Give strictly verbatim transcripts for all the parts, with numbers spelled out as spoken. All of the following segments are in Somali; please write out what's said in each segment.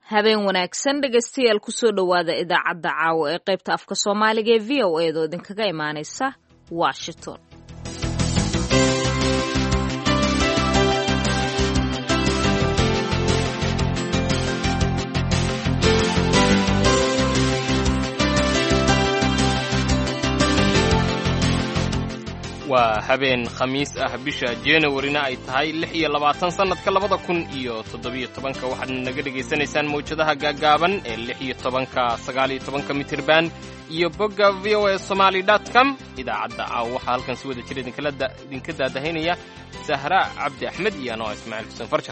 habeen wanaagsan dhegaystayaal kusoo dhowaada idaacadda caawa ee qaybta afka soomaaliga ee v o a doo idinkaga imaanaysa washington. waa habeen khamiis ah bisha January-na ay tahay lix iyo labaatan sanadka labada kun iyo toddobiyo tobanka. waxaad naga dhageysanaysaan mawjadaha gaagaaban ee lix iyo tobanka sagaal iyo tobanka mitirban iyo bogga v o a somali dot com. idaacadda caawa waxaa halkan si wada jir idinkala idinka daadahaynaya Sahra Cabdi Axmed iyo anoo Ismaaciil Xuseen Farjar.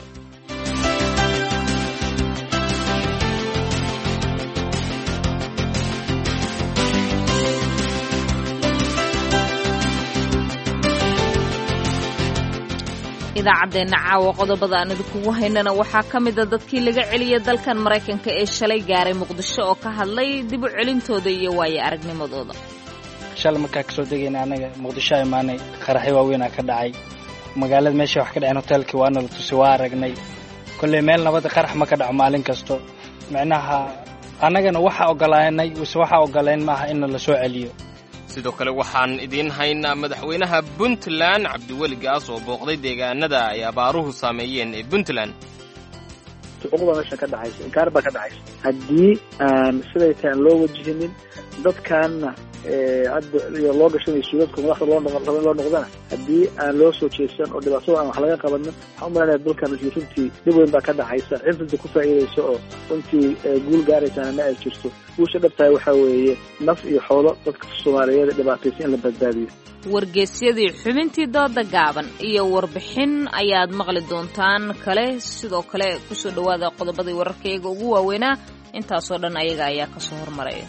idaacaddeena caawa qodobada aan idinkugu haynana waxaa ka mid a dadkii laga celiyay dalkan Maraykanka ee shalay gaaray Muqdisho oo ka hadlay dib u celintooda iyo waaye aragnimadooda. shalay markaa kasoo degayna anaga Muqdisho imaanay qaraxyo waaweyn ka dhacay magaalada meesha wax ka dhacay hotelkii waana la tusay waa aragnay kullee meel nabad qarax ma ka dhaco maalin kasto macnaha anagana waxa ogolaanay waxa ogolaan maaha in la soo celiyo. sidoo kale waxaan idiin haynaa madaxweynaha Puntland Cabdiweli Gaas oo booqday deegaanada ay abaaruhu saameeyeen ee Puntland. xuquuqda meesha ka dhacaysa inkaar baa ka dhacaysa haddii aan siday tahay loo wajihinin dadkaana hadda iyo loo gashanay suudadka madaxda loo noqon loo noqdana haddii aan loo soo jeesan oo dhibaato aan wax laga qabanin waxaan u maleynayaa dalkan runtii dhib weyn baa ka dhacaysa inta ku faa'iideyso oo runtii guul gaaraysana ma ay jirto. guusha dhabtahay waxaa weeye naf iyo xoolo dadka Soomaaliyeed dhibaataysan in la badbaadiyo. wargeysyadii xubintii dooda gaaban iyo warbixin ayaad maqli doontaan kale sidoo kale kusoo dhawaada qodobadii wararkayga ugu waaweynaa intaasoo dhan ayaga ayaa ka soo hormaraya.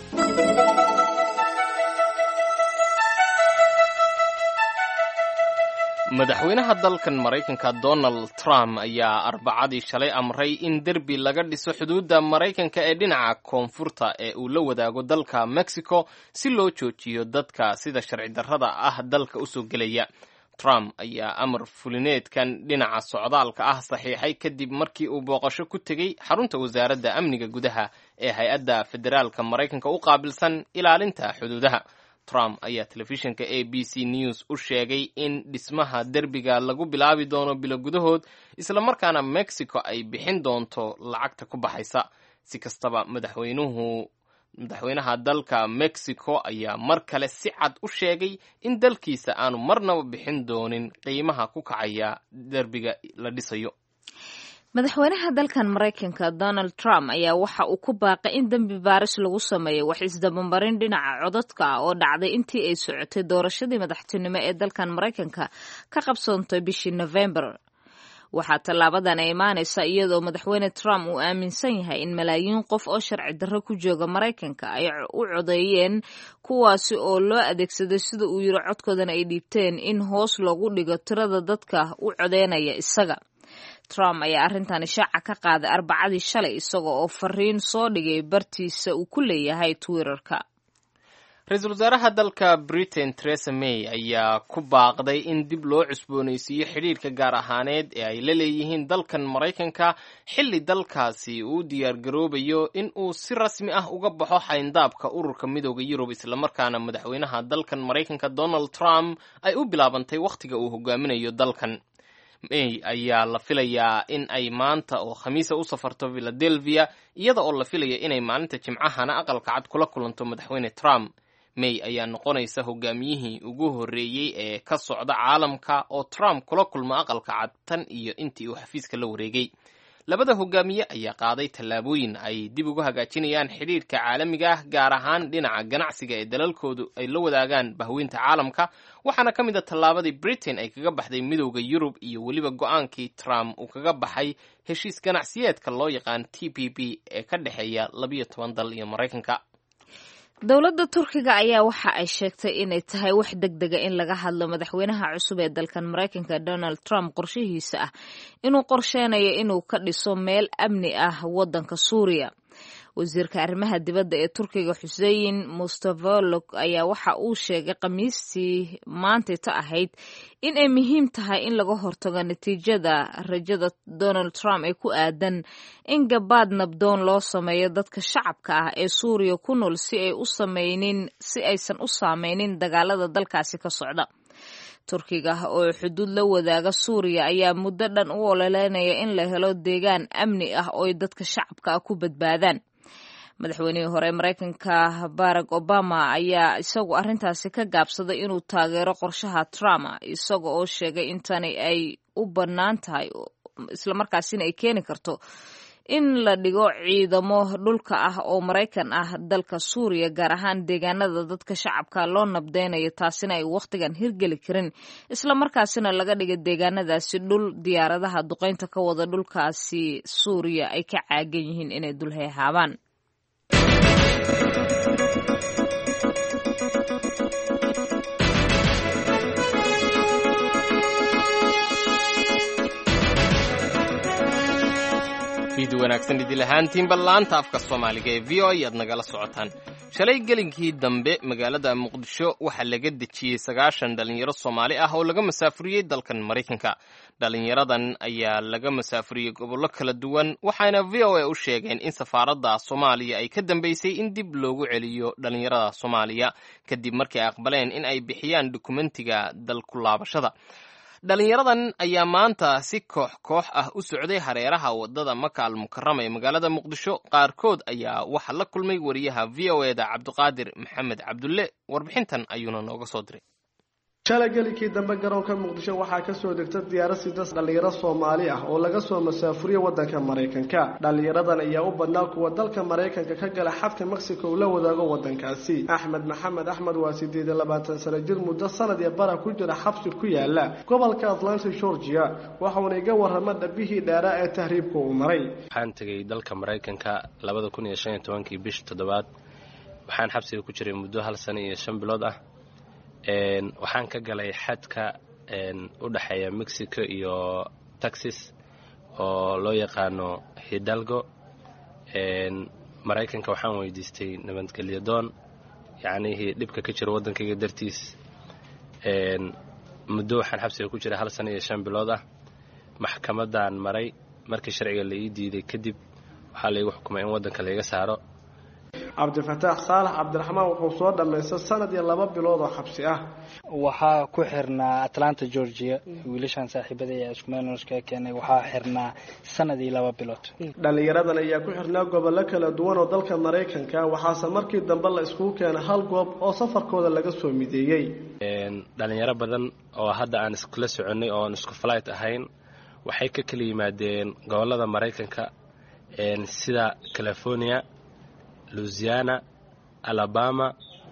madaxweynaha dalkan Maraykanka Donald Trump ayaa arbacadii shalay amray in derbi laga dhiso xuduudda Maraykanka ee dhinaca koonfurta ee uu la wadaago dalka Mexico si loo joojiyo dadka sida sharci darrada ah dalka u soo gelaya. Trump ayaa amar fulineedkan dhinaca socdaalka ah saxiixay kadib markii uu booqasho ku tegey xarunta wasaaradda amniga gudaha ee hay-adda federaalka Maraykanka u qaabilsan ilaalinta xuduudaha. Trump ayaa telefishinka A B C News u sheegay in dhismaha derbiga lagu bilaabi doono bilo gudahood isla markaana Mexico ay bixin doonto lacagta ku baxaysa. si kastaba madaxweynuhu madaxweynaha dalka Mexico ayaa mar kale si cad u sheegay in dalkiisa aanu marnaba bixin doonin qiimaha ku kacaya derbiga la dhisayo. madaxweynaha dalkan Maraykanka Donald Trump ayaa waxa uu ku baaqay in dambi baaris lagu sameeyo wax isdabamarin dhinaca codadka oo dhacday intii ay socotay doorashadii madaxtinimo ee dalkan Maraykanka ka qabsoontay bishii November. waxaa tallaabadan ay imaanaysa iyadoo madaxweyne Trump uu aaminsan yahay in malaayiin qof oo sharci darro ku jooga Maraykanka ay u codeeyeen kuwaasi oo loo adeegsaday sida uu yiri codkoodana ay dhiibteen in hoos loogu dhigo tirada dadka u codeynaya isaga. Trump ayaa arrintan shaaca ka qaaday arbacadii shalay isagoo oo fariin soo dhigay bartiisa uu ku leeyahay Twitter-ka. Ra'iisul wasaaraha dalka Britain Theresa May ayaa ku baaqday in dib loo cusboonaysiiyo xiriirka gaar ahaaneed ee ay la leeyihiin dalkan Maraykanka xilli dalkaasi uu diyaar garoobayo in uu si rasmi ah uga baxo xayndaabka ururka midowga Yurub isla markaana madaxweynaha dalkan Maraykanka Donald Trump ay u bilaabantay waqtiga uu hogaaminayo dalkan. May ayaa la filayaa in ay maanta oo khamiisa u safarto Philadelphia iyada oo la filaya inay maalinta Jimcahana aqalka cad kula kulanto madaxweyne Trump. May ayaa noqonaysa hogaamiyihii ugu horreeyay ee ka socda caalamka oo Trump kula kulma aqalka cad tan iyo intii uu xafiiska la wareegay. labada hogaamiye ayaa qaaday tallaabooyin ay dib ugu hagaajinayaan xiriirka caalamiga ah gaar ahaan dhinaca ganacsiga ee dalalkoodu ay la wadaagaan bahweynta caalamka waxaana ka mid ah tallaabadii Britain ay kaga baxday midowga Yurub iyo weliba go'aankii Trump uu kaga baxay heshiis ganacsiyeedka loo yaqaan T P P ee ka dhexeeya labiyo toban dal iyo Maraykanka. dowladda Turkiga ayaa waxa ay sheegtay inay tahay wax degdega in laga hadlo madaxweynaha cusub ee dalkan Maraykanka Donald Trump qorshihiisa ah inuu qorsheenayo inuu ka dhiso meel amni ah waddanka Suuriya. wasiirka arrimaha dibadda ee Turkiga Hussein Mustafaolog ayaa waxa uu sheegay Khamiistii maanta ahayd in ay muhiim tahay in laga hortago natiijada rajada Donald Trump ee ku aadan in gabaad nabdoon loo sameeyo dadka shacabka ah ee Suuriya ku nool si ay u sameeynin si aysan u saameynin dagaalada dalkaasi ka socda. Turkiga oo xuduud la wadaaga Suuriya ayaa muddo dhan u ololeynaya in la helo deegaan amni ah oo dadka shacabka ah ku badbaadaan. Madaxweynihii hore Mareykanka Barack Obama ayaa isagu arrintaasi ka gaabsaday inuu taageero qorshaha Trump isaga oo sheegay in tani ay u bannaan tahay isla markaasina ay keeni karto in la dhigo ciidamo dhulka ah oo Mareykan ah dalka Suuriya gaar ahaan deegaanada dadka shacabka loo nabdeynayo taasina ay waqtigan hirgeli karin isla markaasina laga dhigo deegaanadaasi dhul diyaaradaha duqeynta ka wada dhulkaasi Suuriya ay ka caagan yihiin inay dul heehaabaan. fiid wanaagsan idil ahaantiinba laanta afka Soomaaliga ee V O A aad nagala socotaan. Shalay gelinkii dambe magaalada Muqdisho waxaa laga dejiyay sagaashan dhalinyaro Soomaali ah oo laga masaafuriyay dalkan Mareykanka. Dhalinyaradan ayaa laga masaafuriyay gobollo kala duwan waxaana V O A u sheegeen in safaaradda Soomaaliya ay ka dambeysay in dib loogu celiyo dhalinyarada Soomaaliya kadib markii ay aqbaleen in ay bixiyaan dukumentiga dalku laabashada. dhalinyaradan ayaa maanta si koox koox ah u socday hareeraha wadada Maka al-Mukarrama ee magaalada Muqdisho. Qaarkood ayaa waxa la kulmay wariyaha V O A da Cabdiqaadir Maxamed Cabdulle. Warbixintan ayuuna nooga soo diray. Shalagalikii dambe garoonka Muqdisho waxaa ka soo degtay diyaarad sidaas dhalinyaro Soomaali ah oo laga soo masaafuriyay wadanka Mareykanka. Dhalinyaradan ayaa u badnaa kuwa dalka Mareykanka ka gala xadka Mexico la wadaago wadankaasi. Axmed Maxamed Axmed waa sideed iyo labaatan sano jir muddo sanad iyo bara ku jira xabsi ku yaala gobolka Atlanta Georgia. Waxa uu iga warramay dhabihii dheeraa ee tahriibka uu maray. Waxaan tagay dalka Mareykanka labada kun iyo shan iyo tobankii bishii toddobaad. Waxaan xabsiga ku jiray muddo hal sano iyo shan bilood ah. een waxaan ka galay xadka een u dhaxeeya Mexico iyo Texas oo loo yaqaano Hidalgo. een Mareykanka waxaan weydiistay nabadgelyo doon yacni dhibka ka jira wadankayga dartiis. een muddo waxaan xabsiga ku jiray hal sano iyo shan bilood ah. maxkamadan maray markii sharciga la ii diiday kadib waxaa la igu xukumay in wadanka laga saaro. Cabdifataax Saalax Cabdiraxmaan wuxuu soo dhameystay sanad iyo laba bilood oo xabsi ah. waxaa ku xirnaa Atlanta Georgia wiilashan saaxiibada ee isku meel ka keenay waxaa xirnaa sanad iyo laba bilood. dhalinyaradan ayaa ku xirnaa gobollo kala duwan oo dalka Mareykanka waxaase markii dambe la isku keenay hal goob oo safarkooda laga soo mideeyay. een dhalinyaro badan oo hadda aan isku la soconay oo aan isku flight ahayn waxay ka kala yimaadeen gobollada Mareykanka een sida California, Louisiana, Alabama,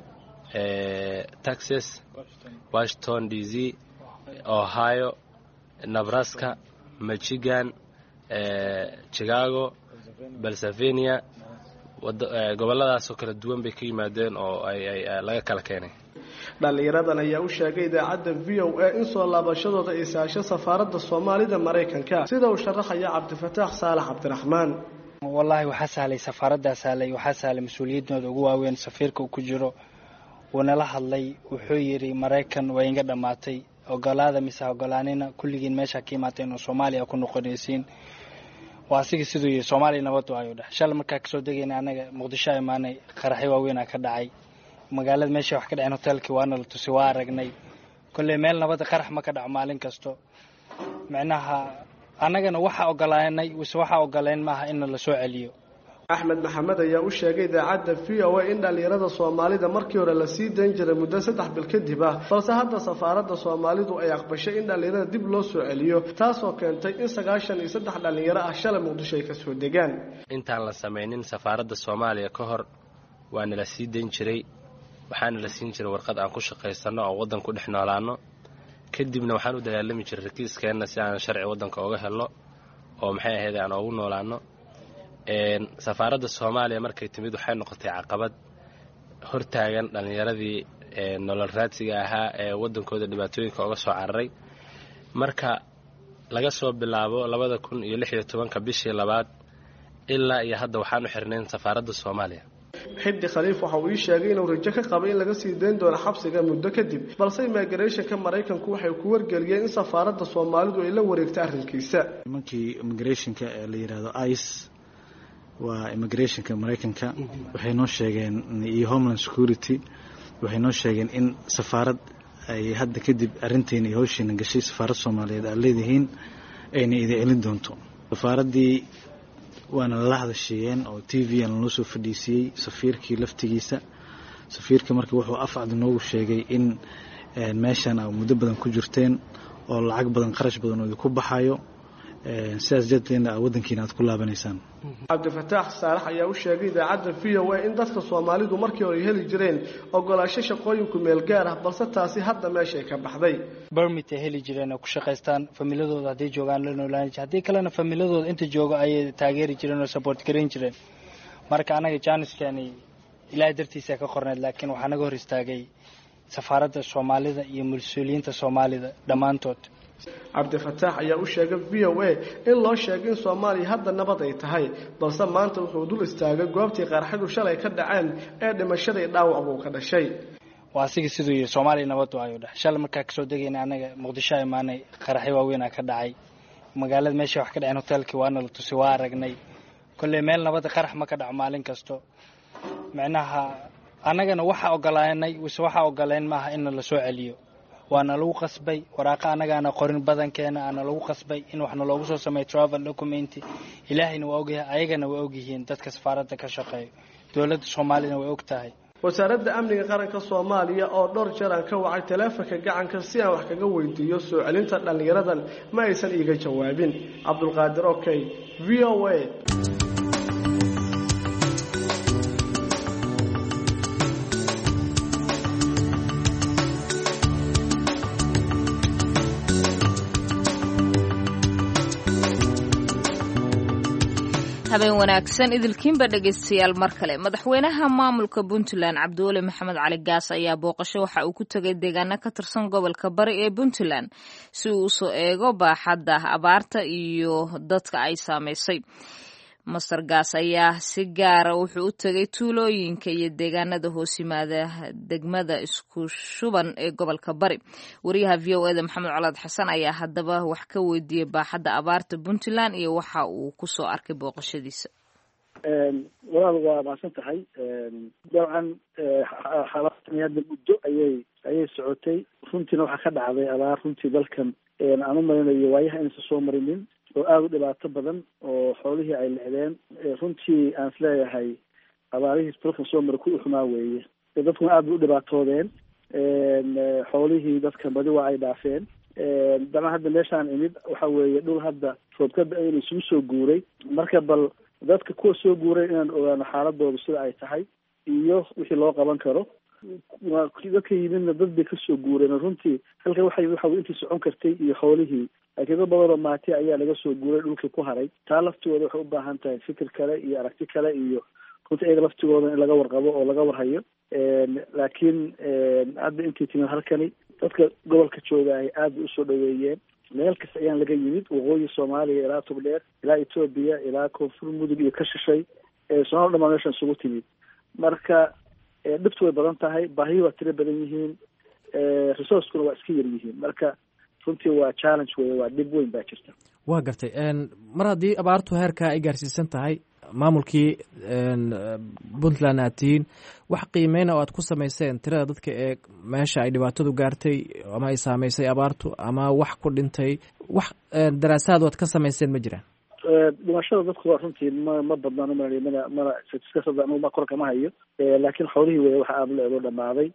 eh, Texas, Washington D C, Ohio, Nebraska, Michigan, eh, Chicago, Pennsylvania. goboladaas oo kala duwan bay ka yimaadeen oo ay ay laga kala keenay. dhalinyaradan ayaa u sheegay idaacadda V O A in soo laabashadooda ay saasho safaaradda Soomaalida Mareykanka sida uu sharaxaya Cabdifataax Saalax Cabdiraxmaan. wallahi waxa sahlay safaaradda sahlay waxa sahlay mas'uuliyadooda ugu waaweyn safiirka uu ku jiro wana la hadlay wuxuu yiri Mareykan way inga dhamaatay ogolaada mise ogolaanina kulligiin meesha ka imaateen oo Soomaaliya ku noqonaysiin waa asiga sidoo yahay Soomaaliya nabad waayo dhax shal markaa ka soo degayna anaga Muqdisho imaanay qaraxyo waaweyn ka dhacay magaalada meesha wax ka dhacay hotelkii waana la tusay waa aragnay kulli meel nabad qarax ma ka dhac maalin kasto macnaha anagana waxa ogolaanay waxa ogolaan maaha in la soo celiyo. Axmed Maxamed ayaa u sheegay idaacadda V O A in dhalinyarada Soomaalida markii hore la sii dayn jiray muddo saddex bil kadib ah balse hadda safaaradda Soomaalidu ay aqbashay in dhalinyarada dib loo soo celiyo taasoo keentay in sagaashan iyo saddex dhalinyaro ah shalay Muqdisho ay ka soo degaan. intaan la sameeynin safaaradda Soomaaliya ka hor waana la sii dayn jiray waxaana la siin jiray warqad aan ku shaqeysano oo wadan ku dhex noolaano kadibna waxaan u dagaalami jiray rakiiskeena si aan sharci wadanka uga helo oo maxay ahayd aan ugu noolaano. een safaaradda Soomaaliya markay timid waxay noqotay caqabad hortaagan dhalinyaradii ee nolol raadsiga ahaa ee wadankooda dhibaatooyinka uga soo cararay. marka laga soo bilaabo labada kun iyo lix iyo tobanka bishii labaad ilaa iyo hadda waxaan u xirnayn safaaradda Soomaaliya. xiddi khaliif waxa uu sheegay inuu rajo ka qabo in laga sii deyn doono xabsiga muddo kadib balse immigration-ka Mareykanku waxay ku wargeliyeen in safaaradda Soomaalidu ay la wareegtay arrinkiisa. Markii immigration-ka ee la yiraahdo I C E waa immigration-ka Mareykanka waxay noo sheegeen iyo Homeland Security waxay noo sheegeen in safaarad ay hadda kadib arrinteena iyo hawsheena gashay safaarad Soomaaliyeed ay leedahiin ayna idin celin doonto. Safaaradii waana la hadasheen oo T V aan loo soo fadhiisiyay safiirkii laftigiisa safiirka markii wuxuu afcad noogu sheegay in meeshan ay muddo badan ku jirteen oo lacag badan qarash badan oo ku baxayo sidaas jadleena wadankiina aad ku laabanaysaan. Cabdifataax Saalax ayaa u sheegay idaacadda V O A in dadka Soomaalidu markii hore heli jireen ogolaansho shaqooyin ku meel gaar ah balse taasi hadda meesha ka baxday. Permit ay heli jireen oo ku shaqeystaan familiyadooda hadii joogaan la noolaan hadii kalena familiyadooda inta jooga ay taageeri jireen oo support gareyn jireen. Marka anaga janiskani ilaa dartiisa ka qorneed laakiin waxa naga hor istaagay safaaradda Soomaalida iyo mas'uuliyiinta Soomaalida dhamaantood. Cabdifataax ayaa u sheegay V O A in loo sheegay in Soomaaliya hadda nabad ay tahay balse maanta wuxuu dul istaagay goobtii qarxadu shalay ka dhaceen ee dhimashada iyo dhaawac uu ka dhashay. waa asiga sidoo yiri Soomaaliya nabad waa ayuu dhaxay shalay markaa ka soo degayna anaga Muqdisho ay maanay qaraxyo waaweyn ka dhacay magaalada meesha wax ka dhaceen hotelki waana la tusay waa aragnay kullee meel nabad qarax ma ka dhaco maalin kasto macnaha anagana waxa ogolaanay waxa ogolaan maaha in la soo celiyo waana lagu qasbay waraaqa anagana qorin badankeena ana lagu qasbay in waxna loogu soo sameeyo travel document ilaahayna waa ogyahay ayagana waa ogyihiin dadka safaaradda ka shaqeeyo dawladda Soomaaliya way ogtahay. wasaaradda amniga qaranka Soomaaliya oo dhowr jeer aan ka wacay taleefanka gacanka si aan wax kaga weydiiyo soo celinta dhalinyaradan ma aysan iiga jawaabin. Cabdulqaadir Okay, V O A. habeen wanaagsan idilkiinba dhageystayaal mar kale madaxweynaha maamulka Puntland Cabdulle Maxamed Cali Gaas ayaa booqasho waxa uu ku tagay deegaano ka tirsan gobolka Bari ee Puntland si uu u soo eego baaxadda abaarta iyo dadka ay saameysay. Master Gaas ayaa si gaar ah wuxuu u tagay tuulooyinka iyo deegaanada hoos yimaada degmada isku shuban ee gobolka Bari. Wariyaha V O A da Maxamed Colaad Xasan ayaa haddaba wax ka weydiiyay baaxadda abaarta Puntland iyo waxa uu ku soo arkay booqashadiisa. een walaal waa maasan tahay een dabcan xaaladdan hadda muddo ayay ayay socotay runtiina waxa ka dhacday abaar runtii dalkan een aan u maleynayo waayaha inaysan soo marinin oo aad u dhibaato badan oo xoolihii ay leexdeen runtii aan isleeyahay abaarihii dalka soo maray ku xumaa weeye dadkuna aad u dhibaatoodeen een xoolihii dadka badi waa ay dhaafeen een dama hadda meeshaan imid waxa weeye dhul hadda roobkada ay isugu soo guuray marka bal dadka kuwa soo guuray inaan ogaano xaaladooda sida ay tahay iyo wixii loo qaban karo dadka yimidna dad bay kasoo guureen runtii halka waxay waxa intii socon kartay iyo xoolihii laakiin dad badan oo maati ayaa laga soo guuray dhulkii ku haray taa laftigooda waxay u baahan tahay fikir kale iyo aragti kale iyo runtii ayaga laftigooda in laga warqabo oo laga warhayo laakiin hadda intii timid halkani dadka gobolka jooga ay aad usoo dhaweeyeen meel kasta ayaan laga yimid waqooyi Soomaaliya ilaa Togdheer ilaa Ethiopia ilaa Koonfur Mudug iyo ka shishay ee Soomaaliya dhamaan meeshan isugu timid marka dhibtu way badan tahay baahiyo waa tiro badan yihiin resource-kuna waa iska yar yihiin marka runtii waa challenge weeye waa dhib weyn baa jirta. waa gartay mar haddii abaartu heerkaa ay gaarsiisan tahay maamulkii Puntland aad tihiin wax qiimeyna oo aad ku samayseen tirada dadka ee meesha ay dhibaatadu gaartay ama ay saameysay abaartu ama wax ku dhintay wax daraasaad aad ka samayseen ma jiraan? dhimashada dadku waa runtii ma ma badnaan umalay mana mana statisticsada anu ma korka ma hayo laakiin xoolihii weeye waxa aad leedo dhamaaday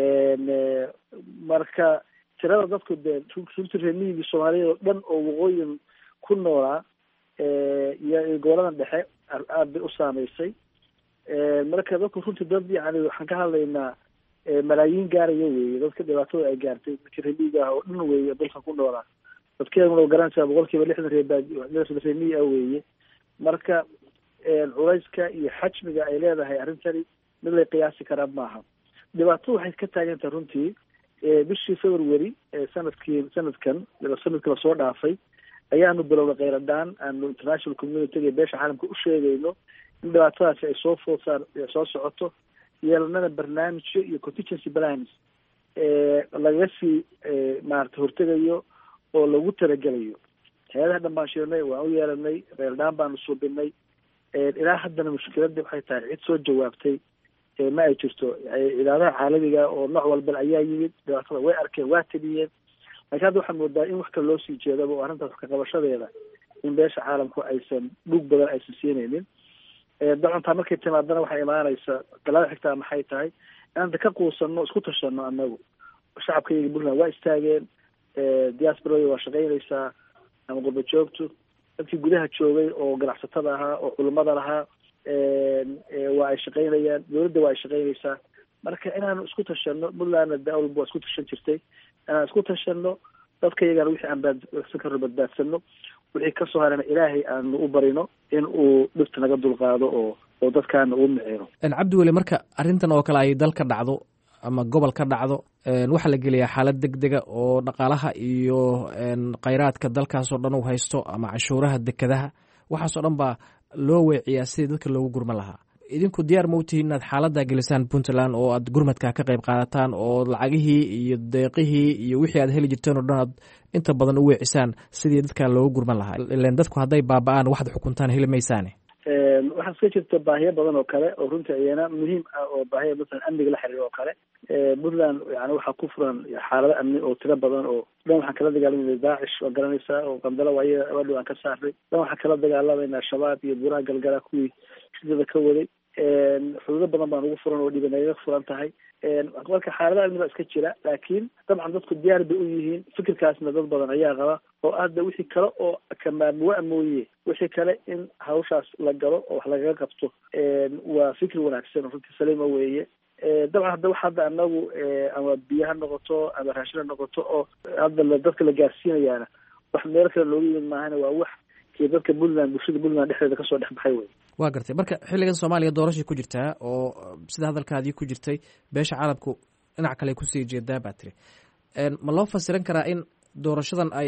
marka tirada dadku dee runtii reemiyigii Soomaaliya oo dhan oo waqooyin ku noolaa iyo goboladan dhexe aad bay u saameysay marka dadku runtii dad yani waxaan ka hadlaynaa malaayiin gaaraya weeye dadka dhibaatada ay gaartay reemiyiga oo dhan weeye dalka ku noolaa dadkeenu loo garanaysaa boqolkiiba lixdan reer reemiyi ah weeye marka culayska iyo xajmiga ay leedahay arrintani mid lay qiyaasi karaa maaha dhibaatadu waxay ka taagan tahay runtii bishii February sanadkii sanadkan sanadkii la soo dhaafay ayaanu bilowna kheyradaan aanu international community beesha caalamka u sheegayno in dhibaatadaasi ay soo food saar soo socoto yeelanana barnaamijyo iyo contingency plans laga sii maarata hortegayo oo lagu talagelayo. hay-adaha dhan baan sheegnay, waan u yeelanay, kheyradaan baanu suubinay. ilaa haddana mushkiladii waxay tahay cid soo jawaabtay ma ay jirto. ciidadaha caalamiga oo nooc walba ayaa yimid, dhibaatada way arkeen, waa taliyeen. laakiin hadda waxaan moodaa in wax kale loo sii jeedaba oo arrintaas wax ka qabashadeeda in beesha caalamku aysan dhug badan aysan siinaynin. dacontaa markay timaadana waxay imaanaysa galada xigtaa maxay tahay inanta ka quusano isku tashano. anagu shacabkayga puntland waa istaageen, diasporada waa shaqaynaysaa ama qurba joogtu, dadkii gudaha joogay oo ganacsatada ahaa oo culimada lahaa waa ay shaqaynayaan, dawladda waa ay shaqaynaysaa. marka inaanu isku tashano, puntlandna dawalba waa isku tashan jirtay, inaan isku tashano dadka iyagana wixii aan baadsan karno badbaadsano, wixii kasoo harana ilaahay aanu u barino in uu dhibta naga dulqaado oo oo dadkaana uu micino. cabdiweli, marka arrintan oo kale ay dal ka dhacdo ama gobol ka dhacdo, waxaa la geliyaa xaalad deg dega oo dhaqaalaha iyo kheyraadka dalkaasoo dhan uu haysto ama cashuuraha dekadaha, waxaasoo dhan baa loo weeciyaa sidii dadka loogu gurman lahaa. idinku diyaar ma u tihiin inaad xaaladdaa gelisaan puntland oo aad gurmadkaa ka qayb qaadataan oo lacagihii iyo deeqihii iyo wixii aad heli jirteen oo dhan aad inta badan u weecisaan sidii dadkaa loogu gurman lahaa? ilen dadku hadday baaba-aan waxaad xukuntaan heli maysaane. waxaa iska jirta baahiyo badan oo kale oo runtii iyana muhiim ah oo baahiya masalan amniga la xiriiro oo kale. puntland yani waxaa ku furan xaalado amni oo tiro badan oo dhan waxaan kala dagaalamayna daacish waa garanaysaa oo qandalo waaye wadhow aan ka saaray. dhan waxaan kala dagaalamayna shabaab iyo buraha galgala kuwii sidada ka waday. xuduudo badan baan ugu furan oo dhibanayga furan tahay. marka xaalada amni baa iska jira, laakiin dabcan dadku diyaar bay u yihiin. fikirkaasna dad badan ayaa qaba oo hadda wixii kale oo kamaamuwa mooye wixii kale in hawshaas la galo oo wax lagaga qabto waa fikir wanaagsan oo runtii saliima weeye. dabcan hadda wax hadda anagu ama biyo ha noqoto ama raashin ha noqoto oo hadda dadka la gaarsiinayaana wax meel kale looga yimid maahana waa wax kii dadka puntland bulshada puntland dhexdeeda kasoo dhex baxay wey. waa gartay. marka xilligan soomaaliya doorashay ku jirtaa oo sida hadalkaadii ku jirtay beesha caalamku dhinac kale kusii jeedaa baa tiri. ma loo fasiran karaa in doorashadan ay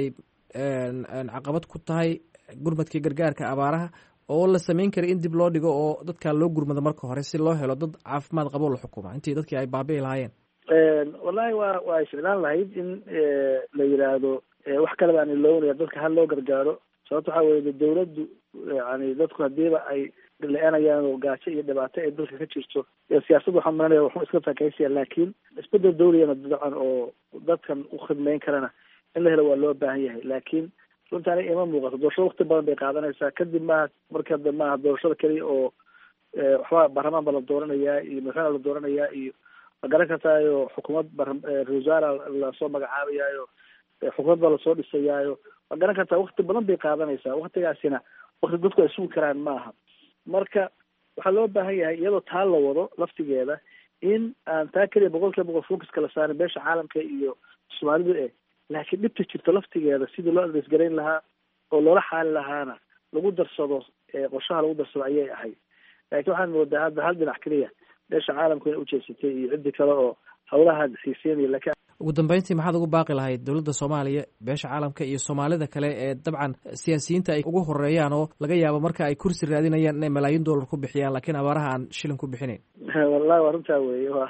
caqabad ku tahay gurmadkii gargaarka abaaraha oo la samayn karay in dib loo dhigo oo dadkaa loo gurmado marka hore si loo helo dad caafimaad qabo la xukuma intii dadkii ay baabi'i lahaayeen? wallahi waa waa ficlaan lahayd in la yidhaahdo wax kale baan iloonaya dadka hal loo gargaaro. sababta waxaa weye dawladdu yani dadku hadiiba ay la-aanayaan oo gaajo iyo dhibaato ay dalka ka jirto siyaasadda waxaa maranaya waxu iska faakaysaya, laakiin isbedel dawliyana dacan oo dadkan u khidmeyn karana in la helo waa loo baahan yahay. laakiin runtaani ima muuqato. doorashada wakti badan bay qaadanaysaa. kadib maaha marka da maaha doorashada keliya oo waxba baarlamaan ba la dooranayaa iyo madaxweyne la dooranayaa iyo ma garan kartaayo xukuumad ra-isul wasaara lasoo magacaabayaayo xukuumad baa lasoo dhisayaayo ma garan kartaa. wakti badan bay qaadanaysaa. waktigaasina wakti dadku ay sugi karaan maaha. marka waxaa loo baahan yahay iyadoo taa la wado laftigeeda in aan taa keliya boqol kiiba boqol focuska la saarin beesha caalamka iyo soomaalidu eh laakiin dhibta jirta laftigeeda sidii loo adresgarayn lahaa oo loola xaali lahaana lagu darsado qorshaha lagu darsado ayay ahayd. laakiin waxaan moodaa hadda hal dhinac keliya beesha caalamku inay ujeesatay iyo ciddi kale oo hawlaha xiiseynaya. lakiin ugu dambeyntii maxaad ugu baaqi lahayd dowladda soomaaliya, beesha caalamka iyo soomaalida kale ee dabcan siyaasiyiinta ay ugu horeeyaan oo laga yaabo marka ay kursi raadinayaan inay malaayiin dollar ku bixiyaan laakiin abaaraha aan shilin ku bixinayn? wallahi waa runtaa weye. wa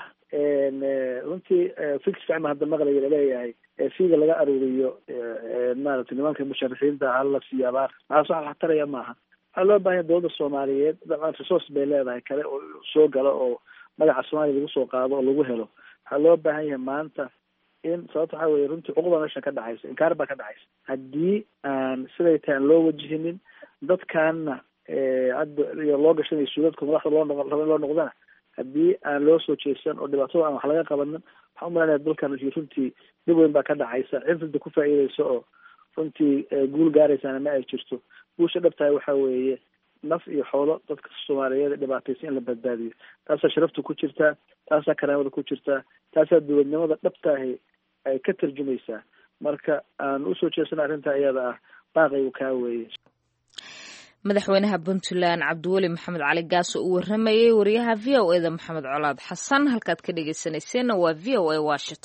runtii fikir ficma hadda maqlaya laleeyahay fiiga laga aruuriyo maaragtay nimanka musharaxiinta hala siiyo abaar maxaas wax waxtaraya maaha. waxaa loo baahanya dowladda soomaaliyeed dabcan resource bay leedahay kale oo soo galo oo magaca soomaaliya lagu soo qaado oo lagu helo. waxaa loo baahan yahay maanta in sababta waxaa weye runtii cuquba meeshan ka dhacaysa, inkaar baa ka dhacaysa. haddii aan siday tahay aan loo wajihinin dadkaana hadda loo gashanayo suuladka madaxda loo noqo raba in loo noqdana haddii aan loo soo jeesan oo dhibaatada aan wax laga qabanin waxaan umalanaya dalkan runtii dhib weyn baa ka dhacaysa. cid ku faa'iideysa oo runtii guul gaaraysaana ma ay jirto. guusha dhabtahay waxaa weeye naf iyo xoolo dadka soomaaliyeed dhibaataysa in la badbaadiyo. taasaa sharafta ku jirtaa, taasaa karaamada ku jirtaa, taasaa dowladnimada dhabtaahi ay ka tarjumaysaa. marka aan usoo jeesana arrintaa iyada ah baaqaygu kaa weeye. madaxweynaha puntland cabdiweli maxamed cali gaaso uu waramayey wariyaha v o e da maxamed colaad xasan. halkaad ka dhegeysaneyseenna waa v o a washington.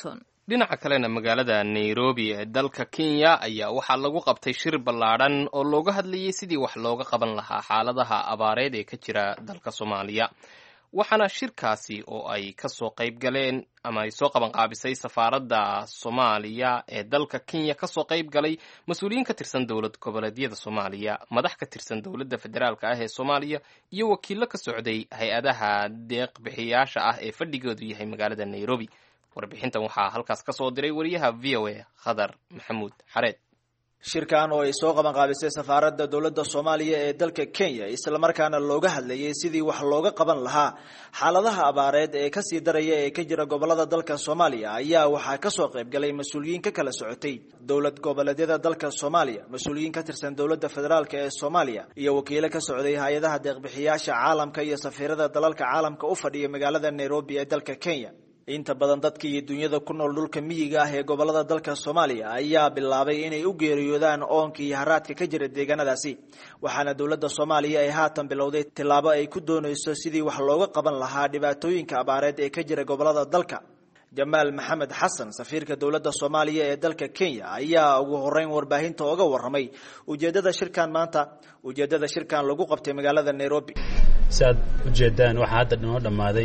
dhinaca kalena magaalada nairobi ee dalka kenya ayaa waxaa lagu qabtay shir ballaadhan oo looga hadlayay sidii wax looga qaban lahaa xaaladaha abaareed ee ka jira dalka soomaaliya waxaana shirkaasi oo ay kasoo qayb galeen ama ay soo qaban qaabisay safaaradda soomaaliya ee dalka kenya kasoo qayb galay mas-uuliyiin ka tirsan dowlad goboleedyada soomaaliya madax ka tirsan dowladda federaalka ah ee soomaaliya iyo wakiillo ka socday hay-adaha deeq bixiyaasha ah ee fadhigoodu yahay magaalada nairobi warbixintan waxaa halkaas ka soo diray wariyaha v o a khadar maxamuud xareed shirkan oo ay soo qaban qaabisay safaaradda dowladda soomaaliya ee dalka kenya islamarkaana looga hadlayay sidii wax looga qaban lahaa xaaladaha abaareed ee kasii daraya ee ka jira gobolada dalka soomaaliya ayaa waxaa kasoo qayb galay mas-uuliyiin ka kala socotay dowlad goboleedyada dalka soomaaliya mas-uuliyiin ka tirsan dowladda federaalk ee soomaaliya iyo wakiilo ka socday hay-adaha deeqbixiyaasha caalamka iyo safiirada dalalka caalamka u fadhiya magaalada nairobi ee dalka kenya inta badan dadka iyo dunyada ku nool dhulka miyiga ah ee gobolada dalka soomaaliya ayaa bilaabay inay u geeriyoodaan oonka iyo haraadka ka jira deegaanadaasi waxaana dowladda soomaaliya ay haatan bilowday tillaabo ay ku doonayso sidii wax looga qaban lahaa dhibaatooyinka abaareed ee ka jira gobolada dalka jamaal maxamed xasan safiirka dowladda soomaaliya ee dalka kenya ayaa ugu horeyn warbaahinta oga waramay ujeedada shirkan maanta ujeedada shirkan lagu qabtay magaalada nairobi si aad ujeedaan waxaa hadda noo dhammaaday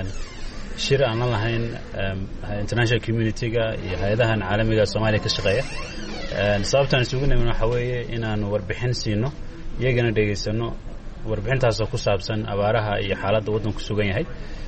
shir aan la lahayn international community-ga iyo hay-adahan caalamiga soomaaliya ka shaqeeya sababtaan isugu nimin waxaa weeye inaanu warbixin siino iyagana dhegaysano warbixintaasoo ku saabsan abaaraha iyo xaaladda waddanku sugan yahay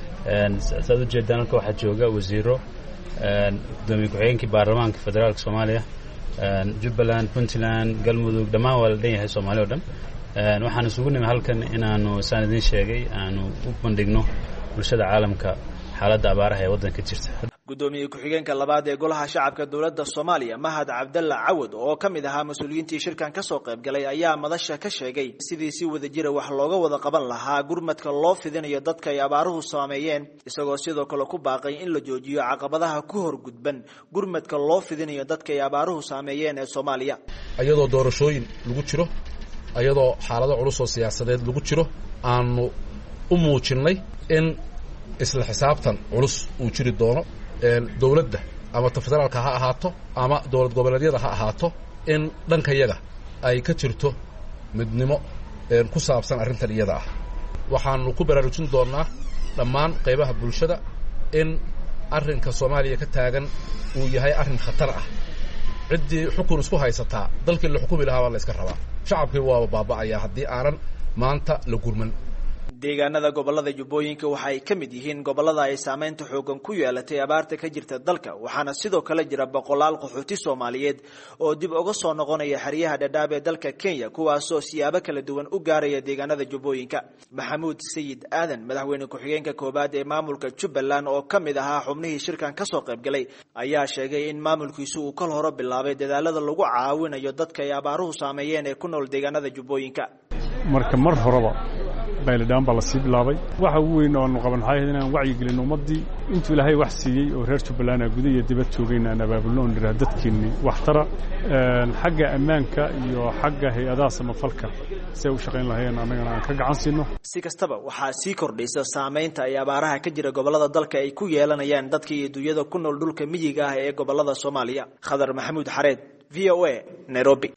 saad ujeedaan halka waxaa jooga wasiiro gudoomiye ku-xigeenkii baarlamaanka federaalka soomaaliya jubbaland puntland galmudug dhammaan waa la dhan yahay soomaaliya o dhan waxaan isugu nimi halkan inaanu saan idin sheegay aanu u bandhigno bulshada caalamka xaaladda abaaraha ee waddanka jirta gudoomiye ku-xigeenka labaad ee golaha shacabka dowladda soomaaliya mahad cabdalla cawad oo ka mid ahaa mas-uuliyiintii shirkan kasoo qayb galay ayaa madasha ka sheegay sidii si wada jira wax looga wada qaban lahaa gurmadka loo fidinayo dadka ay abaaruhu saameeyeen isagoo sidoo kale ku baaqay in la joojiyo caqabadaha ku horgudban gurmadka loo fidinayo dadka ay abaaruhu saameeyeen ee soomaaliya iyadoo doorashooyin lagu jiro iyadoo xaalado culus oo siyaasadeed lagu jiro aanu u muujinnay in isla xisaabtan culus uu jiri doono dowladda ama ta federaalka ha ahaato ama dowlad goboleedyada ha ahaato in dhankayaga ay ka jirto midnimo ku saabsan arrintan iyada ah waxaanu ku baraarujin doonnaa dhammaan qaybaha bulshada in arrinka soomaaliya ka taagan uu yahay arrin khatar ah ciddii xukun isku haysataa dalkii la xukumi lahaa baa la iska rabaa shacabkii waaba baaba'ayaa haddii aanan maanta la gurman deegaanada gobolada jubbooyinka waxa ay ka mid yihiin gobolada ay saameynta xoogan ku yeelatay abaarta ka jirta dalka waxaana sidoo kale jira boqolaal qaxooti soomaaliyeed oo dib uga soo noqonaya xeryaha dhadhaab ee dalka kenya kuwaasoo siyaabo kala duwan u gaaraya deegaanada jubbooyinka maxamuud sayid aadan madaxweyne ku-xigeenka koobaad ee maamulka jubbaland oo ka mid ahaa xubnihii shirkan kasoo qayb galay ayaa sheegay in maamulkiisu uu kal hore bilaabay dadaalada lagu caawinayo dadka ay abaaruhu saameeyeen ee ku nool deegaanada jubbooyinka marka mar horeba bayladhaan baa la sii bilaabay waxa ugu weyn oo aanu qaban waxay ahayd inaan wacyigelin ummaddii intuu ilaahay wax siiyey oo reer jubbaland a guda iyo dibad joogayna aan abaabulno on nidhaha dadkiinni waxtara xagga ammaanka iyo xagga hay-adaha samafalka si ay u shaqayn lahayeen annagana aan ka gacan siino si kastaba waxaa sii kordhaysa saamaynta ay abaaraha ka jira gobolada dalka ay ku yeelanayaan dadka iyo dunyada ku nool dhulka miyiga ah ee gobolada soomaaliya khadar maxamuud xareed v o a nairobi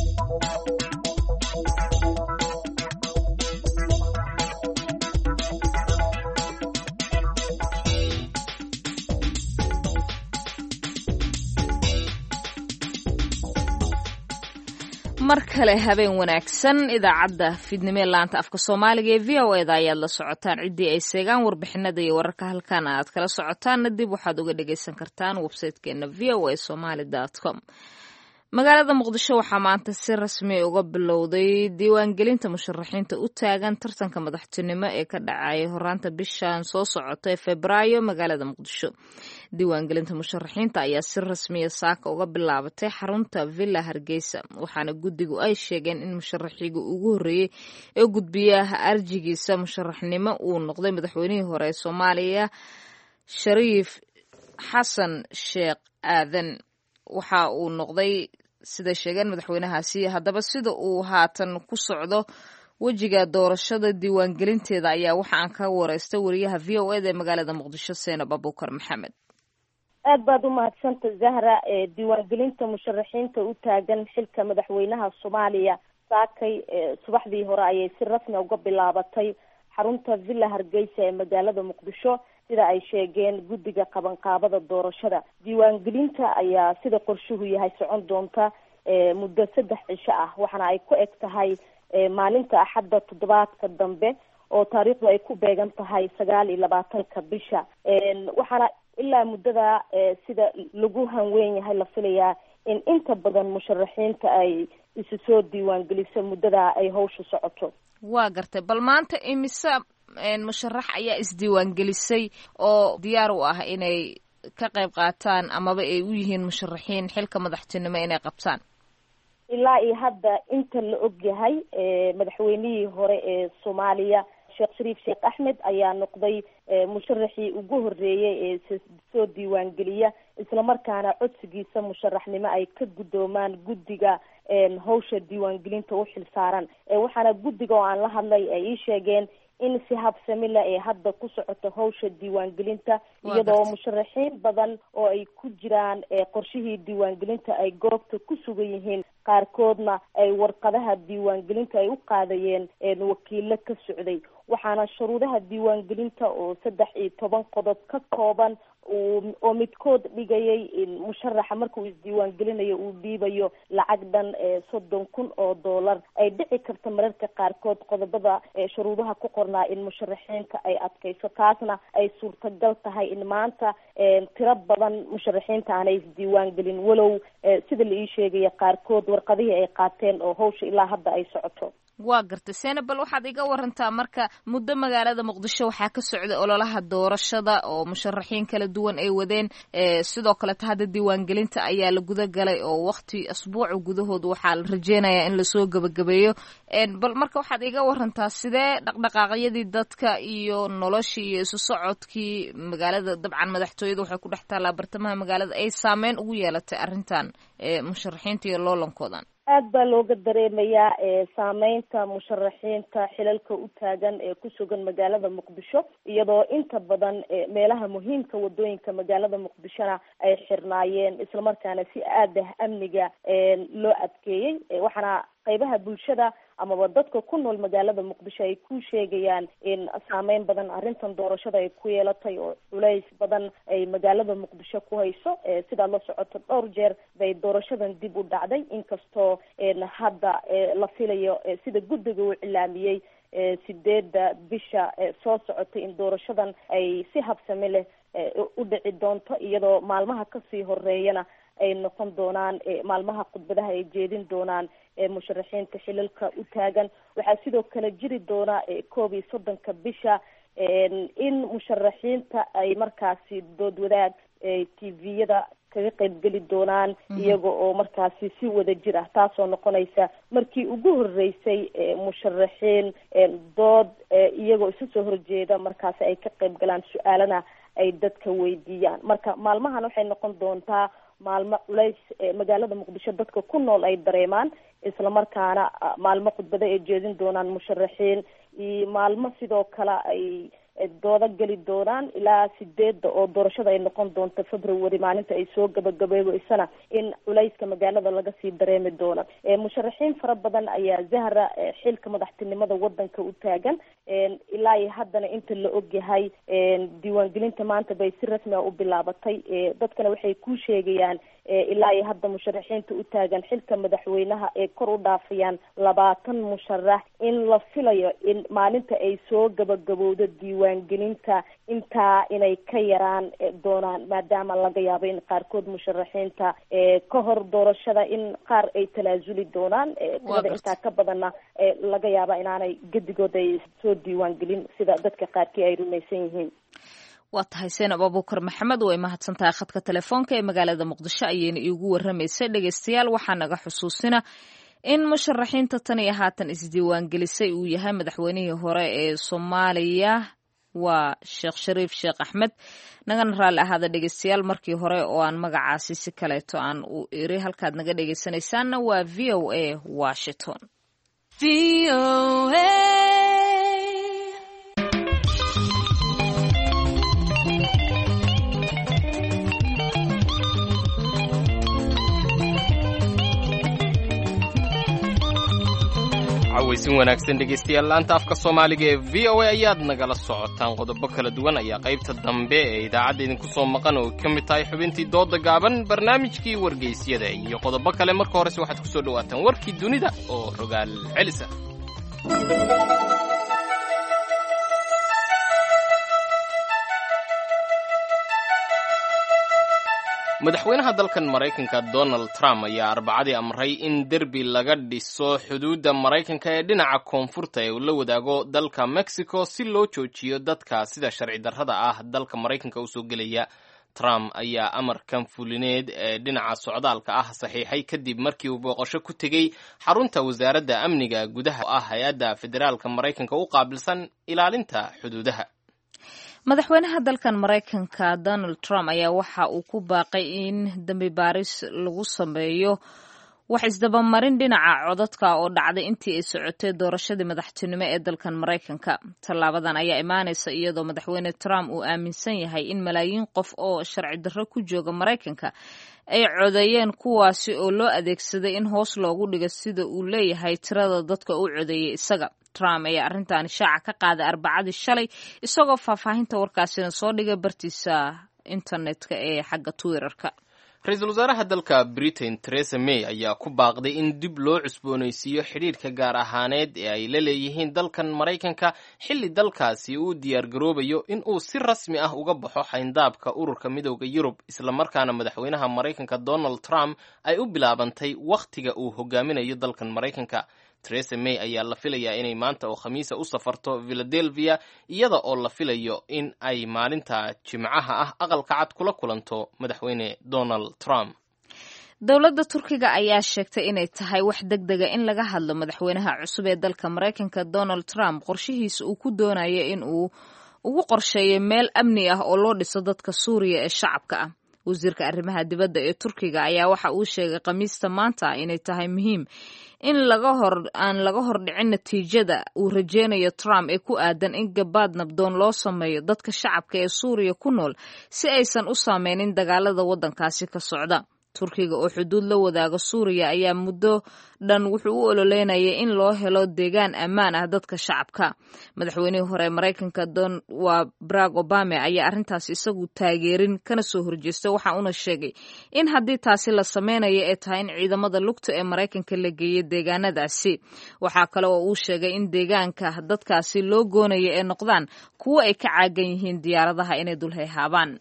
mar kale habeen wanaagsan idaacadda fiidnimo ee laanta afka soomaaliga ee v o eda ayaad la socotaan ciddii ay seegaan warbixinada iyo wararka halkan aad kala socotaanna dib waxaad uga dhagaysan kartaan websitekeena v o a somaly dot com magaalada muqdisho waxaa maanta si rasmi uga bilowday diiwaangelinta musharaxiinta u taagan tartanka madaxtinimo ee ka dhacaya horaanta bishan soo socota ee febraayo magaalada muqdisho diiwaangelinta musharaxiinta ayaa si rasmiya saaka uga bilaabatay xarunta villa hargeysa waxaana guddigu ay sheegeen in musharaxiga ugu horreeyey ee gudbiyaha arjigiisa musharaxnimo uu noqday madaxweynihii hore ee soomaaliya shariif xasan sheekh aadan waxa uu noqday sida sheegeen madaxweynahaasi haddaba sida uu haatan ku socdo wejiga doorashada diiwaangelinteeda ayaa waxa aan ka wareystay wariyaha v o eda ee magaalada muqdisho seenab abuukar maxamed aad baad u mahadsanta zahra. diiwaangelinta musharaxiinta u taagan xilka madaxweynaha soomaaliya saakay subaxdii hore ayay si rasmi uga bilaabatay xarunta villa hargeysa ee magaalada muqdisho sida ay sheegeen guddiga qabanqaabada doorashada. diiwaangelinta ayaa sida qorshuhu yahay socon doonta muddo saddex cisho ah, waxaana ay ku eg tahay maalinta axadda toddobaadka dambe oo taariikhdu ay ku beegan tahay sagaal iyo labaatanka bisha. waxaana ilaa muddada sida lagu hanweyn yahay la filayaa in inta badan musharaxiinta ay isu soo diiwaangeliso muddada ay hawshu socoto. waa gartay, bal maanta imise musharax ayaa isdiiwaangelisay oo diyaar u ah inay ka qayb qaataan amaba ay u yihiin musharaxiin xilka madaxtinimo inay qabtaan? ilaa iyo hadda inta la og yahay madaxweynihii hore ee soomaaliya sheekh shariif sheekh axmed ayaa noqday musharaxii ugu horeeyay ee soo diiwaangeliya islamarkaana codsigiisa musharaxnimo ay ka guddoomaan guddiga hawsha diiwaangelinta u xil saaran. waxaana guddiga oo aan la hadlay ay ii sheegeen in si habsami leh ee hadda ku socoto hawsha diiwaangelinta iyadoo musharaxiin badan oo ay ku jiraan qorshihii diiwaangelinta ay goobta ku sugan yihiin, qaarkoodna ay warqadaha diiwaangelinta ay u qaadayeen wakiilo ka socday. waxaana shuruudaha diiwaangelinta oo saddex iyo toban qodob ka kooban oo midkood dhigayay in musharaxa markuu isdiiwaangelinayo uu dhiibayo lacag dhan soddon kun oo dollar. ay dhici karta mararka qaarkood qodobada shuruudaha ku qornaa in musharaxiinta ay adkayso, taasna ay suurtagal tahay in maanta tiro badan musharaxiinta aanay isdiiwaangelin, walow sida la ii sheegaya qaarkood warqadihii ay qaateen oo hawsha ilaa hadda ay socoto. waa gartay seena, bal waxaad iga warantaa marka muddo magaalada muqdisho waxaa ka socday ololaha doorashada oo musharaxiin kala duwan ay wadeen, sidoo kaleta hadda diiwaangelinta ayaa la guda galay oo waqti asbuuca gudahood waxaa la rajeynayaa in lasoo gabagabeeyo. bal marka waxaad iga warantaa sidee dhaqdhaqaaqyadii dadka iyo noloshii iyo isu socodkii magaalada, dabcan madaxtooyada waxay ku dhex taallaa bartamaha magaalada, ay saameyn ugu yeelatay arrintan musharaxiinta iyo loolankoodan? aad baa looga dareemayaa saameynta musharaxiinta xilalka u taagan ee ku sugan magaalada muqdisho, iyadoo inta badan meelaha muhiimka wadooyinka magaalada muqdishona ay xirnaayeen islamarkaana si aad ah amniga loo adkeeyey. waxaana qaybaha bulshada amaba dadka ku nool magaalada muqdisho ay ku sheegayaan in saameyn badan arrintan doorashada ay ku yeelatay oo culays badan ay magaalada muqdisho ku hayso. sidaad la socoto dhowr jeer bay doorashadan dib u dhacday, inkastoo hadda la filayo sida guddiga uu cilaamiyey sideedda bisha soo socotay in doorashadan ay si habsami leh u dhici doonto, iyadoo maalmaha kasii horeeyana ay noqon doonaan maalmaha khudbadaha ay jeedin doonaan musharaxiinta xilalka u taagan. waxaa sidoo kale jiri doona koob iyo soddonka bisha in musharaxiinta ay markaasi dood wadaag t v-yada kaga qaybgeli doonaan iyaga oo markaasi si wada jir ah, taasoo noqonaysa markii ugu horeysay musharaxiin dood iyagoo isu soo horjeeda markaasi ay ka qayb galaan, su-aalana ay dadka weydiiyaan. marka maalmahan waxay noqon doontaa maalmo culays magaalada muqdisho dadka ku nool ay dareemaan, islamarkaana maalmo khudbado ay jeedin doonaan musharaxiin iyo maalmo sidoo kale ay dooda geli doonaan ilaa sideedda oo doorashada ay noqon doonto february maalinta ay soo gabagabeeysana in culayska magaalada laga sii dareemi doono. musharaxiin fara badan ayaa zahra xilka madaxtinimada wadanka u taagan, ilaa iyo haddana inta la og yahay diiwaangelinta maanta bay si rasmi a u bilaabatay. dadkana waxay ku sheegayaan ilaa iyo hadda musharaxiinta u taagan xilka madaxweynaha ee kor u dhaafayaan labaatan musharax, in la filayo in maalinta ay soo gabagabowdo diiwaangelinta intaa inay ka yaraan doonaan, maadaama laga yaabo in qaarkood musharaxiinta ka hor doorashada in qaar ay talaasuli doonaan, tirada intaa ka badanna laga yaaba inaanay gedigood ay soo diiwaangelin sida dadka qaarkii ay rumaysan yihiin. waa tahay seenab abuukar maxamed, way mahadsan tahay khadka telefoonka ee magaalada muqdisho ayayna iigu warramaysay. dhegeystayaal waxaa naga xusuusina in musharaxiinta tan iyo haatan isdiiwaangelisay uu yahay madaxweynihii hore ee soomaaliya waa sheekh shariif sheekh axmed. nagana raalli ahaada dhegeystayaal markii hore oo aan magacaasi si kaleeto aan u iri. halkaad naga dhegeysanaysaanna waa v o a Washington. v o a cawaysin wanaagsan dhegaystayaal laanta afka soomaaliga ee v o a ayaad nagala socotaan qodobo kala duwan ayaa qaybta dambe ee idaacadda idinku soo maqan oo ka mid tahay xubintii dooda gaaban barnaamijkii wargeysyada iyo qodobo kale. marka horese waxaad ku soo dhawaataan warkii dunida oo rogaal celisa. madaxweynaha dalkan maraykanka donald trump ayaa arbacadii amray in derbi laga dhiso xuduudda maraykanka ee dhinaca koonfurta ee uu la wadaago dalka mexico si loo joojiyo dadka sida sharci darrada ah dalka maraykanka usoo gelaya. trump ayaa amarkan fulineed ee dhinaca socdaalka ah saxiixay kadib markii uu booqasho ku tegey xarunta wasaaradda amniga gudaha oo ah hay-adda federaalka maraykanka u qaabilsan ilaalinta xuduudaha. madaxweynaha dalkan maraykanka donald trump ayaa waxa uu ku baaqay in dembi baaris lagu sameeyo wax isdabamarin dhinaca codadka oo dhacday intii ay socotay doorashadii madaxtinimo ee dalkan maraykanka. tallaabadan ayaa imaanaysa iyadoo madaxweyne trump uu aaminsan yahay in malaayiin qof oo sharci darro ku jooga maraykanka ay codeeyeen, kuwaasi oo loo adeegsaday in hoos loogu dhigo sida uu leeyahay tirada dadka u codeeyay isaga. trump ayaa arrintan shaaca ka qaaday arbacadii shalay isagoo faahfaahinta warkaasina soo dhigay bartiisa internetka ee xagga twitterka. ra-iisul wasaaraha dalka britain theresa may ayaa ku baaqday in dib loo cusboonaysiiyo xidhiirka gaar ahaaneed ee ay la leeyihiin dalkan maraykanka xilli dalkaasi uu diyaargaroobayo in uu si rasmi ah uga baxo xayndaabka ururka midowda yurub, islamarkaana madaxweynaha maraykanka donald trump ay u bilaabantay wakhtiga uu hogaaminayo dalkan maraykanka. theresa may ayaa la filayaa inay maanta oo khamiisa u safarto philadelphia iyada oo la filayo in ay maalinta jimcaha ah aqalka cad kula kulanto madaxweyne donald trump. dowladda turkiga ayaa sheegtay inay tahay wax deg dega in laga hadlo madaxweynaha cusub ee dalka maraykanka donald trump qorshihiisa uu ku doonayo in uu ugu qorsheeyo meel amni ah oo loo dhiso dadka suuriya ee shacabka ah. wasiirka arrimaha dibadda ee turkiga ayaa waxa uu sheegay khamiista maanta inay tahay muhiim in laga hor aan laga hor dhicin natiijada uu rajeynayo Trump ee ku aadan in gabaad nabdoon loo sameeyo dadka shacabka ee Suuriya ku nool si aysan u saameynin dagaalada waddankaasi ka socda. Turkiga oo xuduud la wadaaga Suuriya ayaa muddo dhan wuxuu u ololeynayay in loo helo deegaan ammaan ah dadka shacabka. Madaxweynihii hore ee Mareykanka Don waa Barack Obama ayaa arrintaas isagu taageerin kana soo horjeestay, waxa uuna sheegay in haddii taasi la sameynayo ay tahay in ciidamada lugta ee Mareykanka la geeyo deegaanadaasi. Waxaa kale oo uu sheegay in deegaanka dadkaasi loo goonayo ay noqdaan kuwo ay ka caagan yihiin diyaaradaha inay dul hayhaabaan.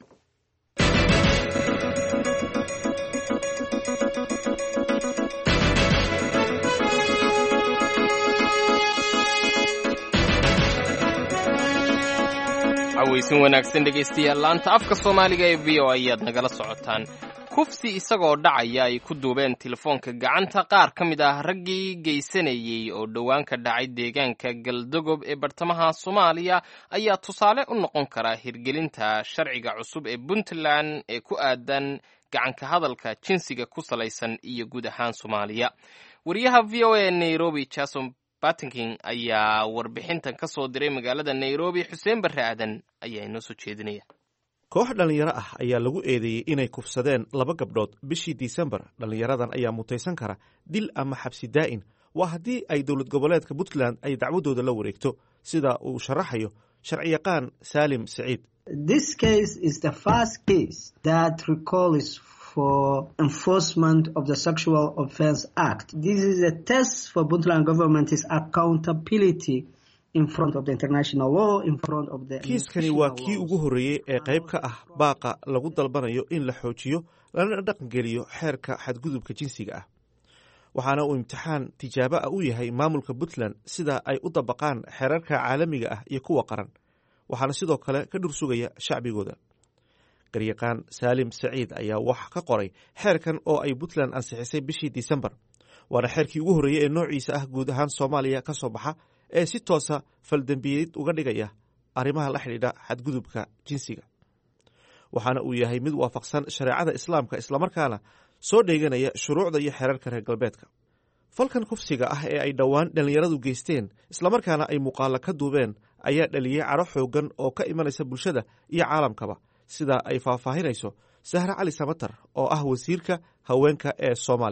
aweysin wanaagsan dhegaystayaal laanta afka Soomaaliga ee V O A ayaad nagala socotaan. Kufsi isagoo dhacaya ay ku duubeen telefoonka gacanta qaar ka mid ah raggii geysanayay oo dhowaan ka dhacay deegaanka Galdogob ee bartamaha Soomaaliya ayaa tusaale u noqon kara hirgelinta sharciga cusub ee Puntland ee ku aadan gacanka hadalka jinsiga ku salaysan iyo guud ahaan Soomaaliya. Wariyaha V O A ee Nairobi Jason Batinking ayaa warbixintan ka soo diray magaalada Nairobi. Xuseen Barre Aadan ayaa inoo soo jeedinaya. Koox dhalinyaro ah ayaa lagu eedeeyey inay kufsadeen laba gabdhood bishii Disembar. Dhalinyaradan ayaa mutaysan kara dil ama xabsi daa'in waa haddii ay dowlad goboleedka Puntland ay dacwadooda la wareegto, sida uu sharaxayo sharciyaqaan Salim Saciid. This case is the first case that recalls for enforcement of the Sexual Offence Act. This is a test for Puntland government's accountability in front of the international law, in front of the kiiskani waa kii ugu horreeyey ee qayb ka ah baaqa lagu dalbanayo in la xoojiyo lana dhaqangeliyo xeerka xadgudubka jinsiga ah. waxaana uu imtixaan tijaabo ah u yahay maamulka Puntland sida ay u dabaqaan xeerarka caalamiga ah iyo kuwa qaran, waxaana sidoo kale ka dhursugaya shacbigooda. garyaqaan Salim Saciid ayaa wax ka qoray xeerkan oo ay Puntland ansixisay bishii Disembar, waana xeerkii ugu horreeyey ee noociisa ah guud ahaan Soomaaliya ka soo baxa ee si toosa faldambiyeed uga dhigaya arrimaha la xidhiidha xadgudubka jinsiga. waxaana uu yahay mid waafaqsan shareecada Islaamka islamarkaana soo dheeganaya shuruucda iyo xeerarka reer galbeedka. falkan kufsiga ah ee ay dhowaan dhalinyaradu geysteen islamarkaana ay muuqaalo ka duubeen ayaa dhaliyey caro xoogan oo ka imanaysa bulshada iyo caalamkaba, sida ay faahfaahinayso Sahra Cali Samatar oo ah wasiirka haweenka ee Soomaaliya.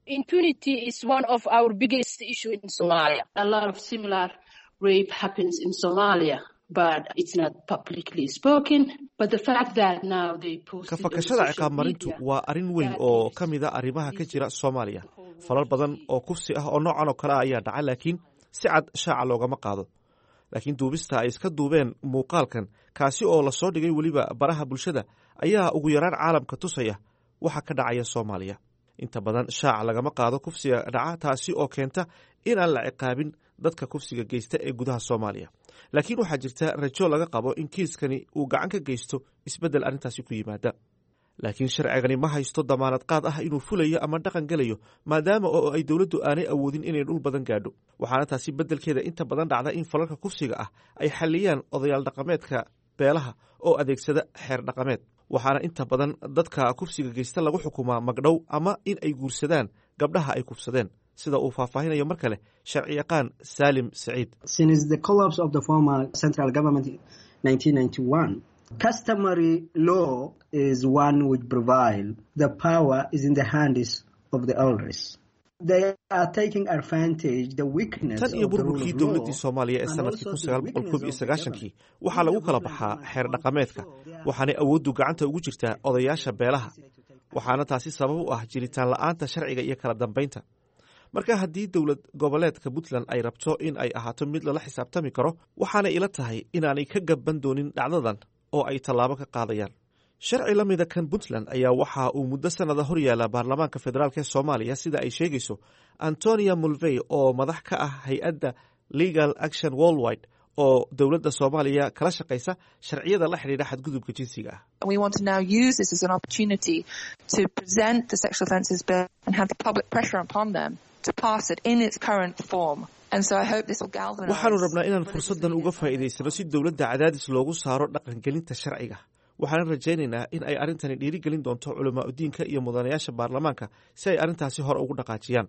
Impunity is one of our biggest issues in Somalia. A lot of similar rape happens in Somalia, but it's not publicly spoken. But the fact that now they post ka fakashada ciqaab marintu waa arrin weyn oo ka mid a arrimaha ka jira Soomaaliya. Falal badan oo kufsi ah oo noocan oo kale ah ayaa dhacay, laakiin si cad shaaca loogama qaado. Laakiin duubista ay iska duubeen muuqaalkan kaasi oo la soo dhigay weliba baraha bulshada ayaa ugu yaraan caalamka tusaya waxa ka dhacaya Soomaaliya. Inta badan shaaca lagama qaado kufsiga dhaca, taasi oo keenta in aan la ciqaabin dadka kufsiga geysta ee gudaha Soomaaliya. Laakiin waxaa jirta rajo laga qabo in kiiskani uu gacan ka geysto isbeddel arrintaasi ku yimaada. Laakiin sharcigani ma haysto damaanad qaad ah inuu fulayo ama dhaqan gelayo, maadaama oo ay dowladdu aanay awoodin inay dhul badan gaadho. Waxaana taasi beddelkeeda inta badan dhacda in falalka kufsiga ah ay xalliyaan odayaal dhaqameedka beelaha oo adeegsada xeer dhaqameed. Waxaana inta badan dadka kufsiga geysta lagu xukumaa magdhow ama in ay guursadaan gabdhaha ay kufsadeen, sida uu faahfaahinayo mar kale sharci yaqaan Salim Saciid. Since the collapse of the former central government in nineteen ninety-one, customary law is one which prevails. The power is in the hands of the elders. They are taking advantage the weakness tan iyo burburkii dowladdii Soomaaliya ee sanadkii kun sagaal boqol kow iyo sagaashankii waxaa lagu kala baxaa xeer dhaqameedka, waxaanay awooddu gacanta ugu jirtaa odayaasha beelaha. Waxaana taasi sabab u ah jiritaan la'aanta sharciga iyo kala dambaynta. Marka haddii dowlad goboleedka Puntland ay rabto in ay ahaato mid lala xisaabtami karo, waxaana ila tahay inaanay ka gaban doonin dhacdadan oo ay tallaabo ka qaadayaan. Sharci la mida kan Puntland ayaa waxa uu muddo sanada hor yaala baarlamaanka federaalk ee Soomaaliya, sida ay sheegayso Antonia Mulvey oo madax ka ah hay-adda Legal Action Worldwide oo dowladda Soomaaliya kala shaqaysa sharciyada la xidhiidha xadgudubka jinsiga ah. We want to now use this as an opportunity to present the sexual offences bill and have the public pressure upon them to pass it in its current form. And so I hope this will galvanize. Waxaanu rabnaa inaan fursadan uga faa'iidaysano si dowladda cadaadis loogu saaro dhaqangelinta sharciga. Waxaan rajaynaynaa in ay arrintani dhiirigelin doonto culamaa diinka iyo mudanayaasha baarlamaanka si ay arrintaasi hore ugu dhaqaajiyaan.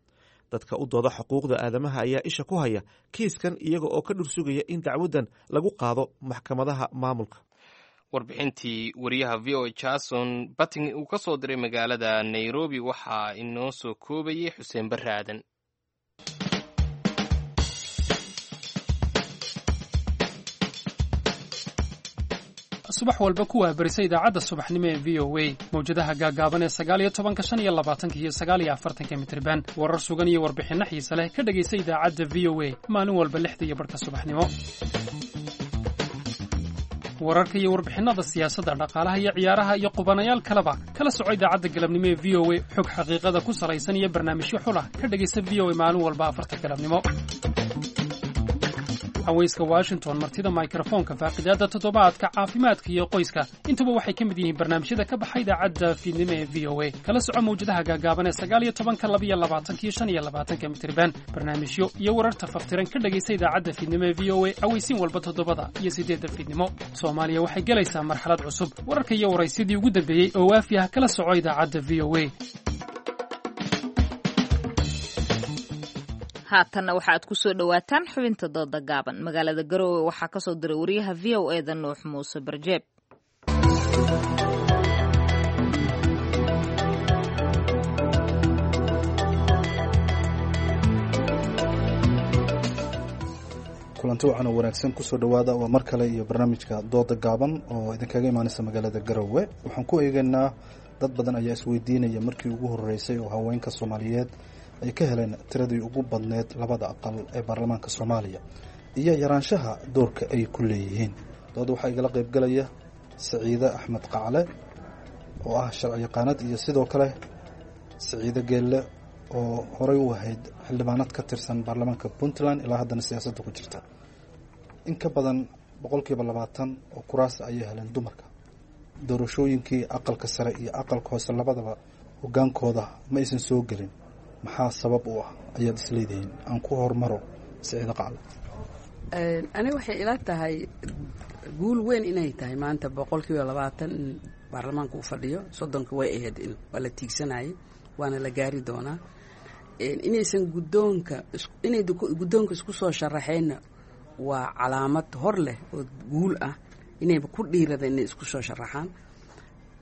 Dadka u dooda xuquuqda aadamaha ayaa isha ku haya kiiskan iyaga oo ka dhursugaya in dacwadan lagu qaado maxkamadaha maamulka. warbixintii wariyaha V O A Jason Batting uu ka soo diray magaalada Nairobi waxaa inoo soo koobayay Xuseen Barre Aadan. subax walba ku waabarisa idaacadda subaxnimo ee V O A mawjadaha gaagaaban ee sagaal iyo tobanka shan iyo labaatanka iyo sagaal iyo afartanka mitirban warar sugan iyo warbixinno xiise leh ka dhegaysa idaacadda V O A maalin walba lixda iyo barhka subaxnimo. wararka iyo warbixinada siyaasadda, dhaqaalaha iyo ciyaaraha iyo qubanayaal kaleba kala soco idaacadda galabnimo ee V O A. xog xaqiiqada ku salaysan iyo barnaamijyo xulah ka dhegaysa V O A maalin walba afarta galabnimo. haweyska Washington, martida microfonka, faaqidaada toddobaadka, caafimaadka iyo qoyska, intuba waxay ka mid yihiin barnaamijyada ka baxay idaacadda fiidnimo ee V O A. kala soco mawjadaha gaagaaban ee sagaal iyo tobanka, laba iyo labaatanka iyo shan iyo labaatanka mitirban. barnaamijyo iyo wararta faftiran ka dhegaysa idaacadda fiidnimo ee V O A aweysiin walba toddobada iyo sideedda fiidnimo. Soomaaliya waxay gelaysaa marxalad cusub. wararka iyo waraysidii ugu dambeeyey oo waafi ah kala soco idaacadda V O A. haatanna waxaad ku soo dhowaataan xubinta dooda gaaban. magaalada Garowe waxaa ka soo diray wariyaha V O A da Nuux Muuse Barjeeb. kulanti wacan oo wanaagsan kusoo dhowaada waa mar kale iyo barnaamijka dooda gaaban oo idinkaga imaanaysa magaalada Garowe. waxaan ku eegaynaa dad badan ayaa isweydiinaya markii ugu horeysay oo haweenka Soomaaliyeed ay ka heleen tiradii ugu badneed labada aqal ee baarlamaanka Soomaaliya iyo yaraanshaha doorka ay ku leeyihiin. dooda waxaa igala qayb galaya Saciide Axmed Qacle oo ah sharci yaqaanad iyo sidoo kale Saciide Geelle oo horey u ahayd xildhibaanad ka tirsan baarlamaanka Puntland ilaa haddana siyaasadda ku jirta. in ka badan boqolkiiba labaatan oo kuraas ayay heleen dumarka. doorashooyinkii aqalka sare iyo aqalka hoose labadaba hogaankooda ma aysan soo gelin. maxaa sabab u ah ayaad isleedahay? aan ku hormaro Saciide Qacle. aniga waxay ila tahay guul weyn inay tahay maanta boqolkiiba labaatan in baarlamaanka uu fadhiyo. soddonka way ahayd in waa la tiigsanayay waana la gaari doonaa. inaysan guddoonka inay guddoonka isku soo sharaxeenna waa calaamad hor leh oo guul ah inayba ku dhiirada inay isku soo sharaxaan.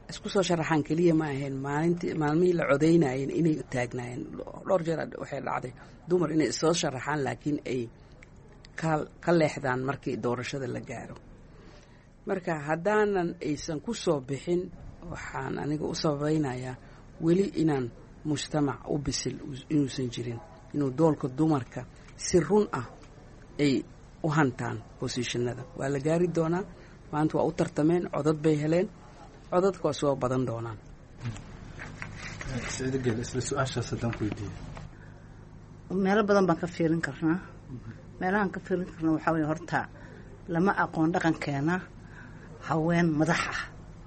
isku soo sharaxaan keliya ma ahayn maalintii maalmihii la codaynayeen inay taagnaayeen dhowr jeer waxay dhacday dumar inay soo sharaxaan laakiin ay ka ka leexdaan markii doorashada la gaaro marka haddaanan aysan ku soo bixin waxaan aniga u sabaynayaa weli inaan mujtamac u bisil inuusan jirin inuu doolka dumarka si run ah ay u hantaan bosishanada waa la gaari doonaa maanta waa u tartameen codad bay heleen codadka waa soo badan doonaan sicdagel isla su-aashaas haddaan ku weydiiya meelo badan baan ka fiirin karnaa meelahaan ka fiirin karna waxaa weye horta lama aqoon dhaqankeena haween madax ah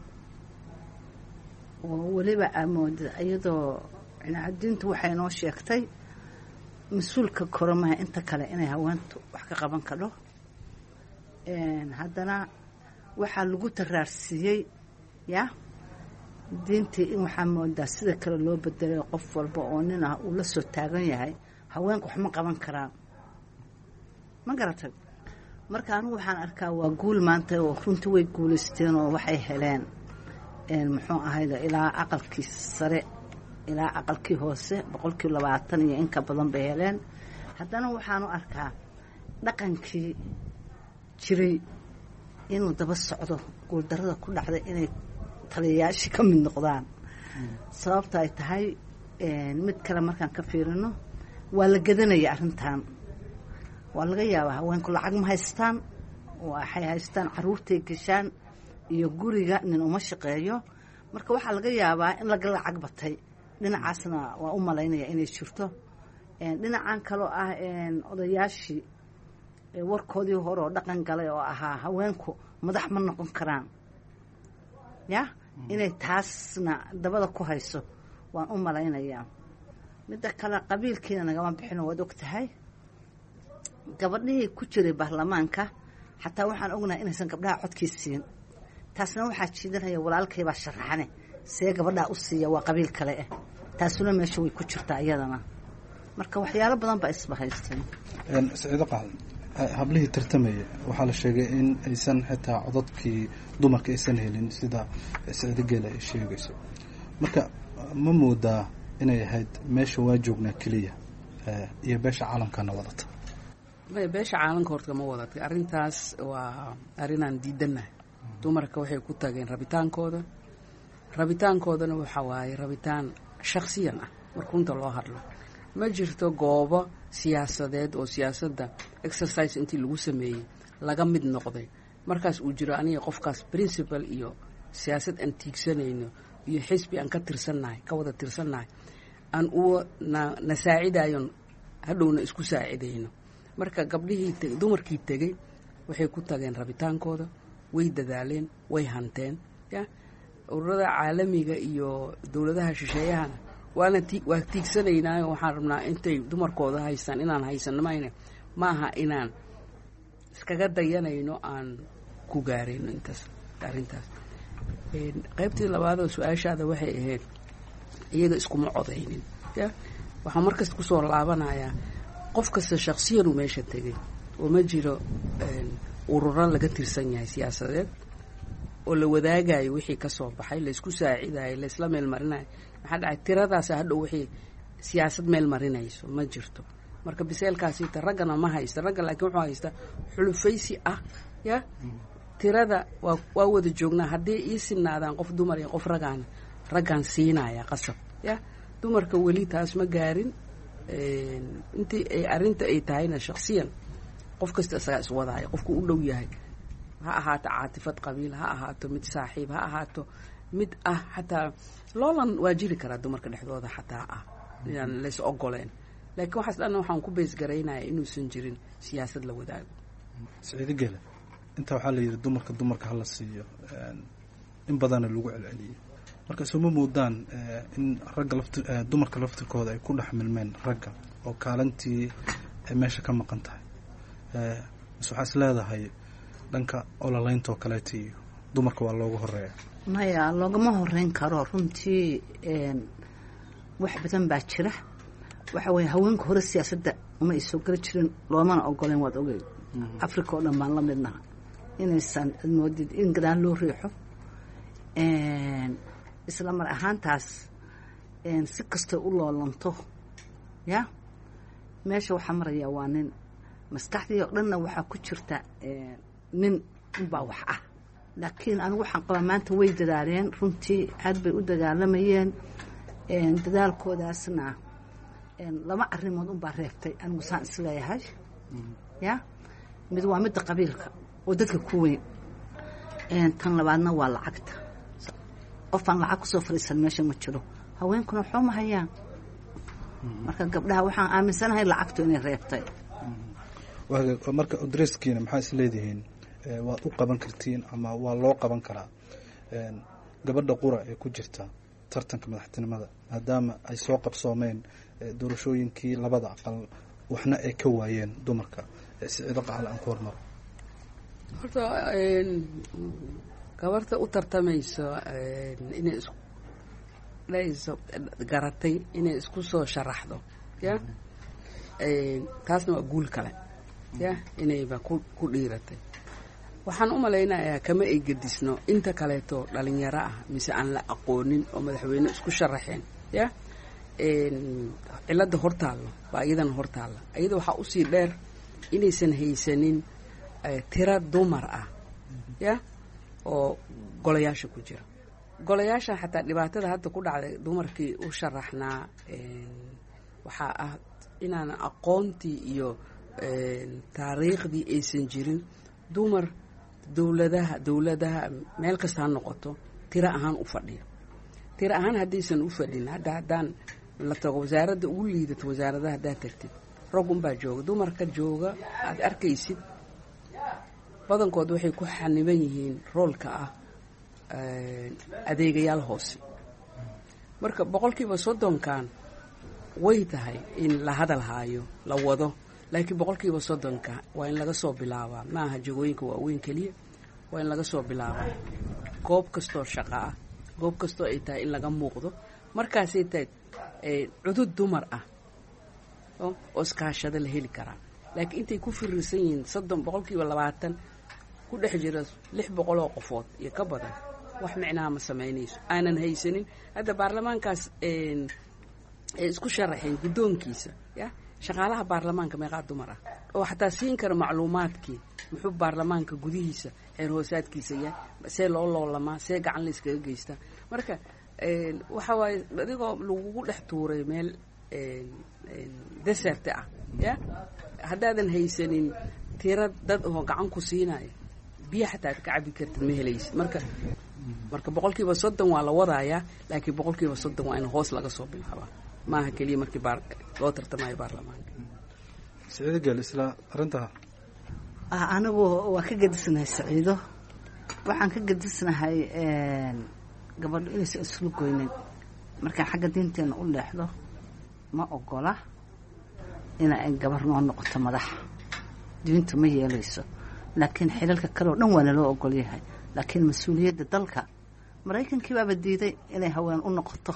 oo weliba amooda iyadoo cinaadiintu waxay noo sheegtay mas-uulka koramaha inta kale inay haweentu wax ka qaban kadho haddana waxaa lagu taraarsiiyey ya diintii in waxaa moodaa sida kale loo bedelay qof walba oo nin ah uu la soo taagan yahay haweenku wax ma qaban karaan ma garatay marka anigu waxaan arkaa waa guul maanta oo runtii way guulaysteen oo waxay heleen muxuu ahayda ilaa aqalkii sare ilaa aqalkii hoose boqolkii labaatan iyo inka badan bay heleen haddana waxaanu arkaa dhaqankii jiray inuu daba socdo guuldarada ku dhacday inay taliyayaashii ka mid noqdaan sababta ay tahay mid kale markaan ka fiirino waa la gadanaya arrintan waa laga yaabaa haweenku lacag ma haystaan waxay haystaan caruurtay gashaan iyo guriga nin uma shaqeeyo marka waxaa laga yaabaa in laga lacag batay dhinacaasna waa u malaynaya inay jirto dhinacan kaloo ah odayaashii warkoodii hore oo dhaqan galay oo ahaa haweenku madax ma noqon karaan ya inay taasna dabada ku hayso waan u malaynayaa midda kale qabiilkiina nagama bixino waad og tahay gabadhihii ku jiray baarlamaanka xataa waxaan ognahay inaysan gabdhaha codkii siin taasna waxaa jiidanaya walaalkaybaa sharaxane see gabadhaa u siiya waa qabiil kale ah taasuna meesha way ku jirtaa iyadana marka waxyaalo badan baa isbahaysteen siciido qaal hablihii tartamaya waxaa la sheegay in aysan xitaa codadkii dumarka aysan helin sida siciido geela ay sheegayso marka ma moodaa inay ahayd meesha waa joognaa keliya iyo beesha caalamkana wadata beesha caalamka horta ma wadata arrintaas waa arrinaan diidanahay dumarka waxay ku tageen rabitaankooda rabitaankoodana waxa waaye rabitaan shakhsiyan ah marka runta loo hadlo ma jirto goobo siyaasadeed oo siyaasadda exercise intii lagu sameeyey laga mid noqday markaas uu jiro aniga qofkaas principal iyo siyaasad aan tiigsanayno iyo xisbi aan ka tirsannahay ka wada tirsannahay aan u na saacidayon hadhowna isku saacidayno marka gabdhihii dumarkii tegey waxay ku tageen rabitaankooda way dadaaleen way hanteen ya ururada caalamiga iyo dowladaha shisheeyahana waana ti waa tiigsanaynaayo waxaan rabnaa intay dumarkooda haystaan inaan haysano mayne maaha inaan iskaga dayanayno aan ku gaarayno intaas arrintaas qaybtii labaad oo su-aashaada waxay ahayd iyaga iskuma codaynin ya waxaan markasta kusoo laabanayaa qof kasta shaksiyanuu meesha tegay oo ma jiro ururo laga tirsan yahay siyaasadeed oo la wadaagayo wixii ka soo baxay laysku saacidayo laysla meel marinayo maxaa dhacay tiradaas hadhow wixii siyaasad meel marinayso ma jirto marka biseelkaasiita raggana ma haysta ragga laakiin wuxuu haysta xulufaysi ah ya tirada waa waa wada joognaa haddii ii sinaadaan qof dumar iyo qof ragaana raggaan siinaya qasab ya dumarka weli taas ma gaarin intii ay arrinta ay tahayna shaksiyan qof kasta isagaa iswadaayo qofku u dhow yahay ha ahaato caatifad qabiil ha ahaato mid saaxiib ha ahaato mid ah xataa loolan waa jiri karaa dumarka dhexdooda xataa ah inaan lays ogoleen laakiin waxaas dhanna waxaan ku beesgaraynaya inuusan jirin siyaasad la wadaago siciido gele intaa waxaa la yidhi dumarka dumarka hala siiyo in badana lagu celceliyey marka isuma moodaan in ragga lafti dumarka laftirkooda ay ku dhex milmeen ragga oo kaalintii ay meesha ka maqan tahay mise waxaa is leedahay dhanka ololaynta oo kaleeta iyo dumarka waa looga horeeya maya loogama horeyn karo runtii wax badan baa jira waxa weeye haweenka hore siyaasadda uma ay soo geli jirin loomana ogoleen waad ogey africa oo dhan baan la midnaha inaysan moodid in gadaal loo riixo isla mar ahaantaas si kastoo u loolanto ya meesha waxaa maraya waa nin maskaxdii oo dhanna waxaa ku jirta nin unbaa wax ah laakiin anigu waxaan qabaa maanta way dadaaleen runtii aad bay u dagaalamayeen dadaalkoodaasna laba arrimood unbaa reebtay anigu saan isleeyahay ya mid waa midda qabiilka oo dadka ku weyn tan labaadna waa lacagta qofaan lacag kusoo fariisan meesha ma jiro haweenkuna waxba ma hayaan marka gabdhaha waxaan aaminsanahay lacagtu inay reebtay marka adresskiina maxaa is leedihiin waad u qaban kartiin ama waa loo qaban karaa gabadha qura ee ku jirta tartanka madaxtinimada maadaama ay soo qabsoomeen doorashooyinkii labada aqal waxna ay ka waayeen dumarka siciido qacal aan ku hormaro horta gabarta u tartamayso inay isku dhayso garatay inay isku soo sharaxdo ya taasna waa guul kale ya inayba ku ku dhiiratay waxaan u malaynayaa kama ay gedisno inta kaleeto dhalinyaro ah mise aan la aqoonin oo madaxweyne isku sharaxeen ya cilada hortaallo baa iyadana hortaalla iyada waxaa usii dheer inaysan haysanin tira dumar ah ya oo golayaasha ku jira golayaasha xataa dhibaatada hadda ku dhacday dumarkii u sharaxnaa waxaa ah inaan aqoontii iyo taariikhdii aysan jirin dumar dowladaha dowladaha meel kasta ha noqoto tiro ahaan u fadhiyo tiro ahaan haddaysan u fadhin hadda haddaan la tago wasaaradda ugu liidato wasaaradaha haddaad tagtid rag unbaa jooga dumarka jooga aada arkaysid badankood waxay ku xaniban yihiin roolka ah adeegayaal hoose marka boqolkiiba soddonkan way tahay in la hadal haayo la wado laakiin boqolkiiba soddonka waa in laga soo bilaabaa ma aha jagooyinka waaweyn keliya waa in laga soo bilaabaa goob kastoo shaqo ah goob kastoo ay tahay in laga muuqdo markaasay tahay cudud dumar ah oo iskaashada la heli karaa laakiin intay ku firirsan yihiin soddon boqolkiiba labaatan ku dhex jira lix boqol oo qofood iyo ka badan wax micnaha ma samaynayso aanan haysanin hadda baarlamaankaas ay isku sharaxeen guddoonkiisa ya shaqaalaha baarlamaanka meeqaa dumar ah oo xataa siin kara macluumaadkii muxuu baarlamaanka gudihiisa xeer hoosaadkiisa yahay see loo loolamaa see gacan la iskaga geystaa marka waxa waaye adigoo lagugu dhex tuuray meel desert ah ya haddaadan haysanin tira dad oo gacan ku siinayo biyo xataa ka cabi kartid ma helaysid marka marka boqolkiiba soddon waa la wadayaa laakiin boqolkiiba soddon waa in hoos laga soo bilaabaa maaha keliya markii baar loo tartamayo baarlamaanka siciido gel isla arrintaa anigu waa ka gedisnahay siciido waxaan ka gedisnahay gabadho inaysan islu goynin markaan xagga diinteena u leexdo ma ogola ina ay gabar noo noqoto madax diintu ma yeelayso laakiin xilalka kale oo dhan waa naloo ogol yahay laakiin mas-uuliyadda dalka maraykankii baaba diiday inay haween u noqoto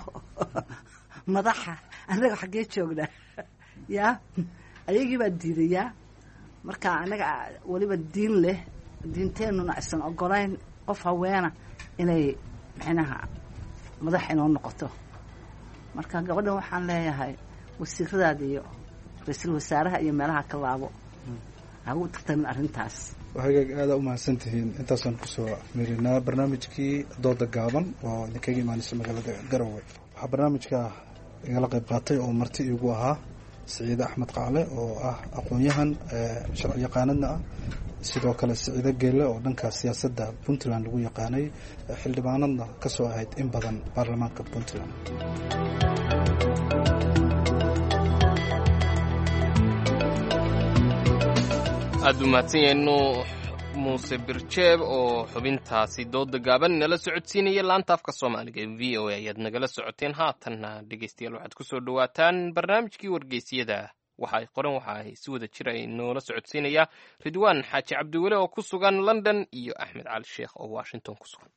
madaxa annaga xaggee joognaa yaa ayagii baa diiday yaa marka annaga weliba diin leh diinteenuna aysan ogolayn qof haweena inay micnaha madax inoo noqoto marka gabadhan waxaan leeyahay wasiiradaada iyo ra-iisul wasaaraha iyo meelaha ka laabo hagu tartamin arrintaas waxay aada u mahadsan tihiin intaasaan kusoo afmeerinaa barnaamijkii dooda gaaban oo idinkaga imaanaysa magaalada garowe waxaa barnaamijka igala qayb qaatay oo marti iigu ahaa siciide axmed qacle oo ah aqoon-yahan sharci yaqaanadna ah sidoo kale siciide geelle oo dhanka siyaasadda puntland lagu yaqaanay xildhibaanadna ka soo ahayd in badan baarlamaanka puntland aada u mahadsan yahay nuux muuse birjeeb oo xubintaasi dooda gaaban nala socodsiinaya laanta afka soomaaliga ee v o a ayaad nagala socoteen haatanna dhegeystayaal waxaad ku soo dhawaataan barnaamijkii wargeysyada waxa ay qoran waxa ay si wada jir ay noola socodsiinaya ridwaan xaaji cabdiwele oo ku sugan london iyo axmed cali sheekh oo washington ku sugan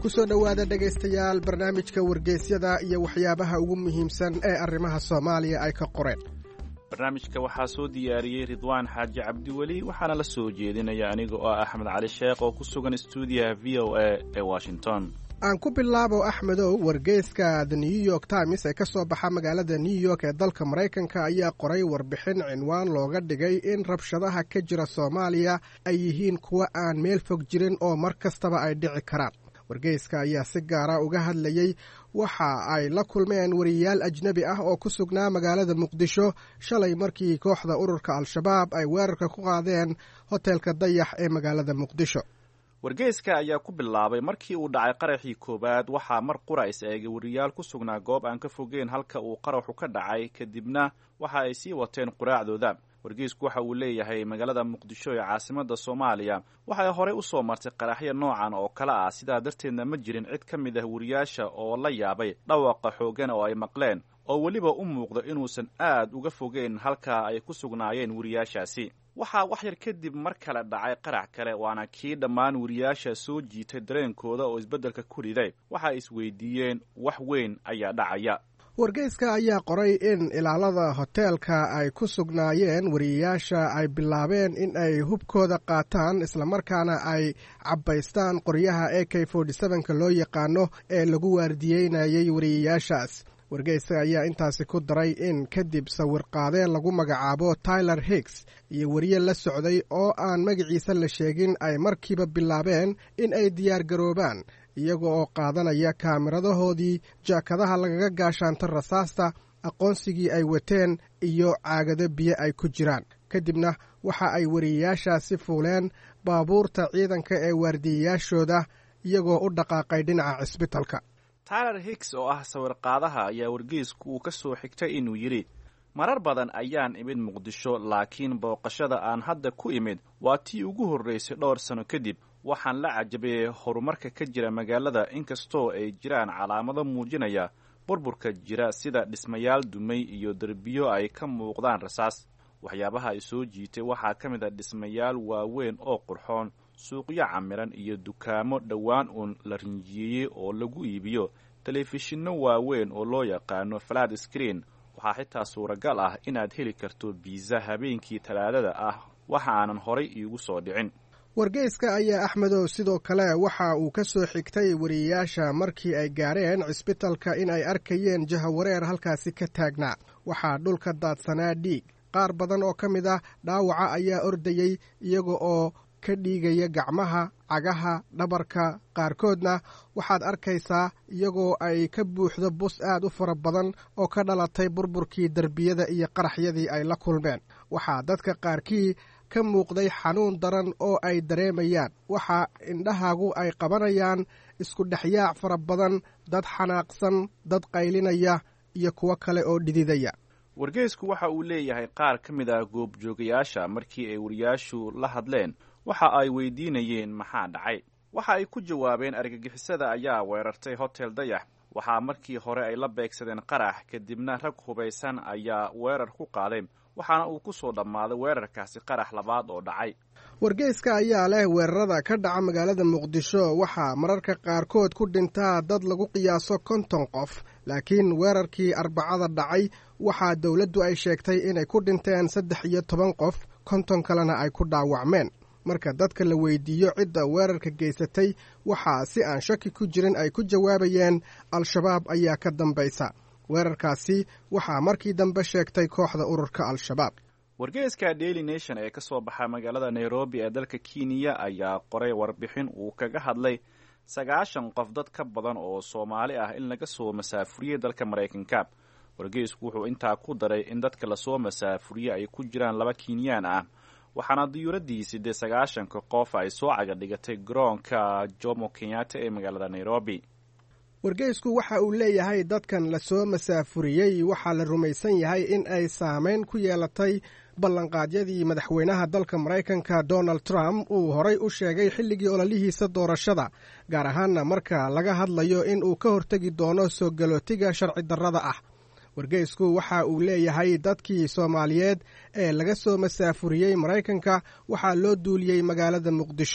ku soo dhowaada dhegaystayaal barnaamijka wargeysyada iyo waxyaabaha ugu muhiimsan ee arrimaha soomaaliya ay ka qoreen. barnaamijka waxaa soo diyaariyey ridwaan xaaji cabdiweli waxaana la soo jeedinaya aniga oo ah axmed cali sheekh oo ku sugan stuudiyaha v o a ee washington. aan ku bilaabo axmedow, wargeyska the new york times ee ka soo baxa magaalada new york ee dalka maraykanka ayaa qoray warbixin cinwaan looga dhigay in rabshadaha ka jira soomaaliya ay yihiin kuwa aan meel fog jirin oo mar kastaba ay dhici karaan. wargeyska ayaa si gaara uga hadlayey waxa ay la kulmeen wariyayaal ajnebi ah oo ku sugnaa magaalada muqdisho shalay markii kooxda ururka al-shabaab ay weerarka ku qaadeen hoteelka dayax ee magaalada muqdisho. wargeyska ayaa ku bilaabay markii uu dhacay qaraxii koowaad waxaa mar qura is eegay wariyaal ku sugnaa goob aan ka fogeen halka uu qaraxu ka dhacay, kadibna waxa ay sii wateen quraacdooda. wargeysku waxa uu leeyahay magaalada muqdisho ee caasimadda soomaaliya waxay horey u soo martay qaraxyo noocan oo kale ah, sidaa darteedna ma jirin cid ka mid ah wariyaasha oo la yaabay dhawaqa xooggan oo ay maqleen oo weliba u muuqda inuusan aad uga fogeyn halka ay ku sugnaayeen wariyaashaasi. waxaa wax yar kadib mar kale dhacay qarax kale, waana kii dhammaan wariyaasha soo jiitay dareenkooda oo isbeddelka ku riday. waxa ay isweydiiyeen wax weyn ayaa dhacaya. wargeyska ayaa qoray in ilaalada hoteelka ay ku sugnaayeen wariyayaasha ay bilaabeen in ay hubkooda qaataan islamarkaana ay cabbaystaan qoryaha a k ka loo yaqaano ee lagu waardiyeynayay wariyayaashaas. wargeyska ayaa intaasi ku daray in kadib sawir qaadeen lagu magacaabo tyler higgs iyo wariye la socday oo aan magaciisa la sheegin ay markiiba bilaabeen in ay diyaar garoobaan iyaga oo qaadanaya kaamiradahoodii, jaakadaha lagaga gaashaanta rasaasta, aqoonsigii ay wateen iyo caagado biyo ay ku jiraan. kadibna waxa ay wariyayaashaasi fuuleen baabuurta ciidanka ee waardiyayaashooda iyagoo u dhaqaaqay dhinaca cisbitalka. tyler higgs oo ah sawirqaadaha ayaa wargeysku uu ka soo xigtay inuu yidhi, marar badan ayaan imid muqdisho, laakiin booqashada aan hadda ku imid waa tii ugu horraysay dhowr sano kadib. waxaan la cajabayay horumarka ka jira magaalada, inkastoo ay jiraan calaamado muujinaya burburka jira sida dhismayaal dumay iyo derbiyo ay ka muuqdaan rasaas. waxyaabaha ay soo jiitay waxaa ka mid a dhismayaal waaweyn oo qurxoon, suuqyo camiran iyo dukaamo dhowaan uun la rinjiyeeyey oo lagu iibiyo telefishinno waaweyn oo loo yaqaano flat screen. waxaa xitaa suuragal ah inaad heli karto biisa habeenkii talaadada ah, waxa aanan horay iigu soo dhicin. wargeyska ayaa axmedow sidoo kale waxa uu ka soo xigtay wariyayaasha markii ay gaareen cisbitalka in ay arkayeen jahawareer halkaasi ka taagnaa. waxaa dhulka daadsanaa dhiig, qaar badan oo ka mid ah dhaawaca ayaa ordayey iyaga oo ka dhiigaya gacmaha, cagaha, dhabarka. qaarkoodna waxaad arkaysaa iyagoo ay ka buuxdo bus aad u fara badan oo ka dhalatay burburkii derbiyada iyo qaraxyadii ay la kulmeen. waxaa dadka qaarkii ka muuqday xanuun daran oo ay dareemayaan. waxa indhahaagu ay qabanayaan isku dhexyaac fara badan, dad xanaaqsan, dad qaylinaya iyo kuwo kale oo dhididaya. wargeysku waxa uu leeyahay qaar ka mid ah goobjoogayaasha markii ay wariyaashu la hadleen waxa ay weydiinayeen maxaa dhacay. waxa ay ku jawaabeen argagixisada ayaa weerartay hotel dayax. waxaa markii hore ay la beegsadeen qarax, kadibna rag hubaysan ayaa weerar ku qaaday, waxaana uu ku soo dhammaaday weerarkaasi qarax labaad oo dhacay. wargeyska ayaa leh weerarada ka dhaca magaalada muqdisho waxaa mararka qaarkood ku dhintaa dad lagu qiyaaso konton qof, laakiin weerarkii arbacada dhacay waxaa dowladdu ay sheegtay inay ku dhinteen saddex iyo toban qof, konton kalena ay ku dhaawacmeen. marka dadka la weydiiyo cidda weerarka geysatay waxaa si aan shaki ku jirin ay ku jawaabayeen al-shabaab ayaa ka dambaysa. weerarkaasi waxaa markii dambe sheegtay kooxda ururka al-shabaab. wargeyska daily nation ee ka soo baxa magaalada nairobi ee dalka kenya ayaa qoray warbixin uu kaga hadlay sagaashan qof dad ka badan oo soomaali ah in laga soo masaafuriyey dalka maraykanka. wargeysku wuxuu intaa ku daray in dadka lasoo masaafuriyey ay ku jiraan laba kenyaan ah, waxaana diyuuraddii siddeed sagaashanka qof ay soo caga dhigatay garoonka jomo kenyatta ee magaalada nairobi. wargeysku waxa uu leeyahay dadkan lasoo masaafuriyey waxaa la rumaysan yahay in ay saameyn ku yeelatay ballanqaadyadii madaxweynaha dalka maraykanka donald trump uu horay u sheegay xilligii ololihiisa doorashada, gaar ahaanna marka laga hadlayo in uu ka hortegi doono soo galootiga sharci darrada ah. wargeysku waxa uu leeyahay dadkii soomaaliyeed ee laga soo masaafuriyey maraykanka waxaa loo duuliyey magaalada muqdisho,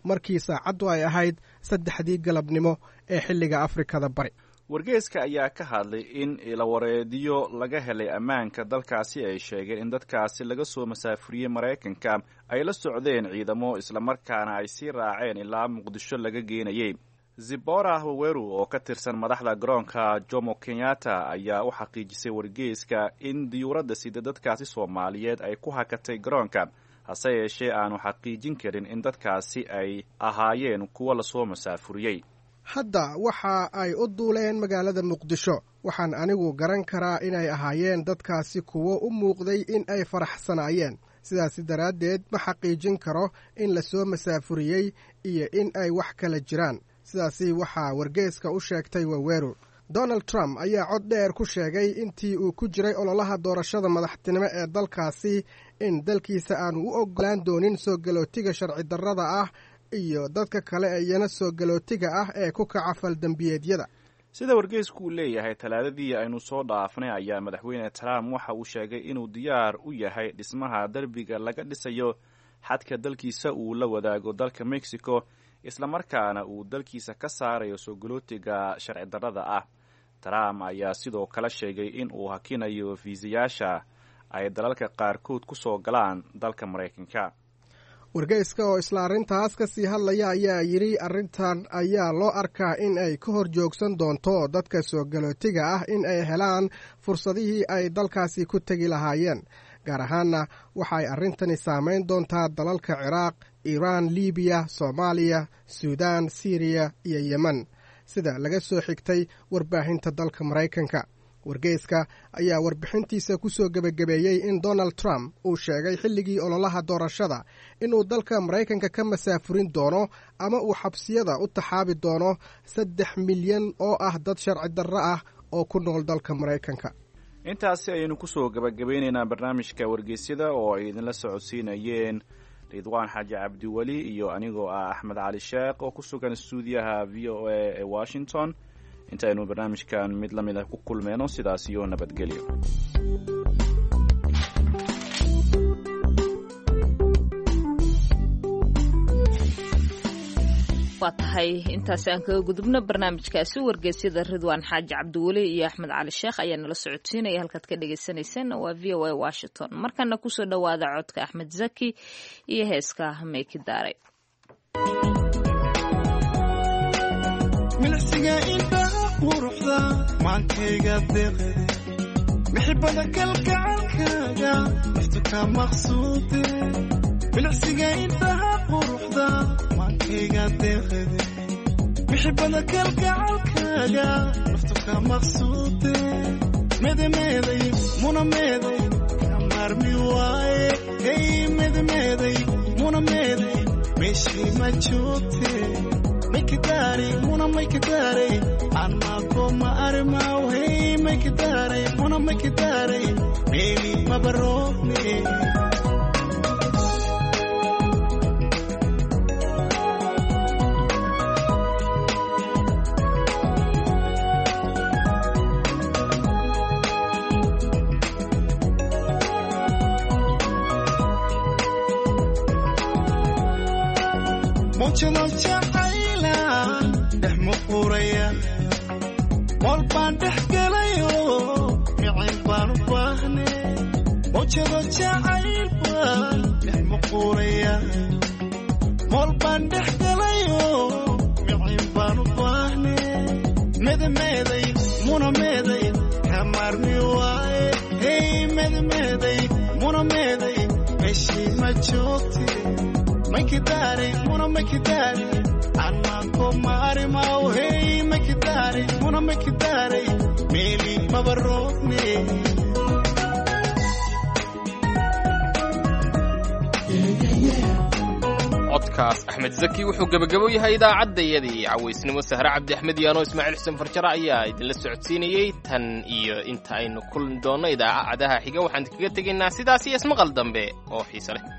markii saacaddu ay ahayd saddexdii galabnimo ee xilliga afrikada bari. wargeyska ayaa ka hadlay in ilawareedyo laga helay ammaanka dalkaasi ay sheegeen in dadkaasi laga soo masaafuriyey maraykanka ay la socdeen ciidamo islamarkaana ay sii raaceen ilaa muqdisho laga geenayey. zibora waweru oo ka tirsan madaxda garoonka jomo kenyatta ayaa u xaqiijisay wargeyska in diyuuradda sida dadkaasi soomaaliyeed ay ku hakatay garoonka, hase yeeshee aanu xaqiijin karin in dadkaasi ay ahaayeen kuwo lasoo masaafuriyey. hadda waxa ay u duuleen magaalada muqdisho. waxaan anigu garan karaa inay ahaayeen dadkaasi kuwo u muuqday in ay faraxsanaayeen. sidaasi daraaddeed ma xaqiijin karo in lasoo masaafuriyey iyo in ay wax kala jiraan. sidaasi waxaa wargeyska u sheegtay waweru. donald trump ayaa cod dheer ku sheegay intii uu ku jiray ololaha doorashada madaxtinimo ee dalkaasi in dalkiisa aanu u oggolaan doonin soo galootiga sharci darrada ah iyo dadka kale ee iyana soo galootiga ah ee ku kaca faldambiyeedyada. sida wargeysku uu leeyahay, talaadadii aynu soo dhaafnay ayaa madaxweyne trump waxa uu sheegay inuu diyaar u yahay dhismaha derbiga laga dhisayo xadka dalkiisa uu la wadaago dalka mexico, islamarkaana uu dalkiisa ka saarayo soo galootiga sharci darrada ah. trump ayaa sidoo kale sheegay in uu hakinayo fiisayaasha ay dalalka qaarkood ku soo galaan dalka maraykanka. wargeyska oo isla arrintaas ka sii hadlaya ayaa yidhi arrintan ayaa loo arkaa in ay ka hor joogsan doonto dadka soo galootiga ah in ay helaan fursadihii ay dalkaasi ku tegi lahaayeen. gaar ahaanna waxaay arrintani saamayn doontaa dalalka ciraaq, iiraan, libiya, soomaaliya, suudaan, siiriya iyo yemen, sida laga soo xigtay warbaahinta dalka maraykanka. wargeyska ayaa warbixintiisa ku soo gebagabeeyey in donald trump uu sheegay xilligii ololaha doorashada inuu dalka maraykanka ka masaafurin doono ama uu xabsiyada u taxaabi doono saddex milyan oo ah dad sharci darro ah oo ku nool dalka maraykanka. intaasi ayaynu kusoo gabagabeynaynaa barnaamijka wargeysyada oo ay idinla socodsiinayeen ridwaan xaaji cabdiweli iyo anigoo ah axmed cali sheekh oo ku sugan stuudiyaha v o a ee washington. intaynu barnaamijkan mid la mid ah ku kulmeyno, sidaas iyo nabadgelyo. waa tahay intaasi aan kaga gudubno barnaamijkaasi wargeysyada ridwaan xaaji cabdiweli iyo axmed cali sheekh ayaa nala socodsiinaya. halkaad ka dhegeysaneyseen waa v o a washington. markana kusoo dhowaada codka axmed zaki iyo heeska meyki daaray. milisiga indhaha quruxda maankayga deeqde mixibada kalgacalkaaga naftu ka maqsuude. milisiga indhaha quruxda maankayga deeqde mixibada kalgacalkaaga naftu ka maqsuude. medemeeday muna meeday kamarmi waaye hey medemeeday muna meeday meeshii ma joogte. maykidare muna maykidare anmako ma armau hey maykidare muna maykidare meli mabarone. mochado jacayla dhex muquraya mool baan dhex gelayo micin baan u baahne. mochado jacayl baan dhex muquraya mool baan dhex gelayo micin baan u baahne. medemeeday muna meeday kamarmi waaye hey medemeeday muna meeday meeshii ma joogte. maykidare muna maykidare anmako ma armau hey maykidare muna maykidare meli mabarone. codkaas axmed zaki wuxuu gebagabo yahay idaacaddayadii cawaysnimo. sahre cabdi axmed iyo anoo ismaaciil xuseen farjara ayaa idinla socodsiinayey. tan iyo inta aynu kulmi doonno idaacadaha xiga waxaan kaga tegaynaa sidaas iyo ismaqal dambe oo xiise leh.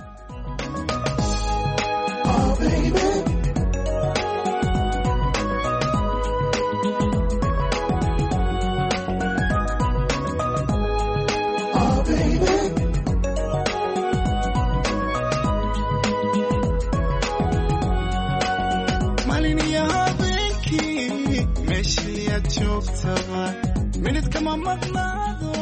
joogtaba minid kama maqnaado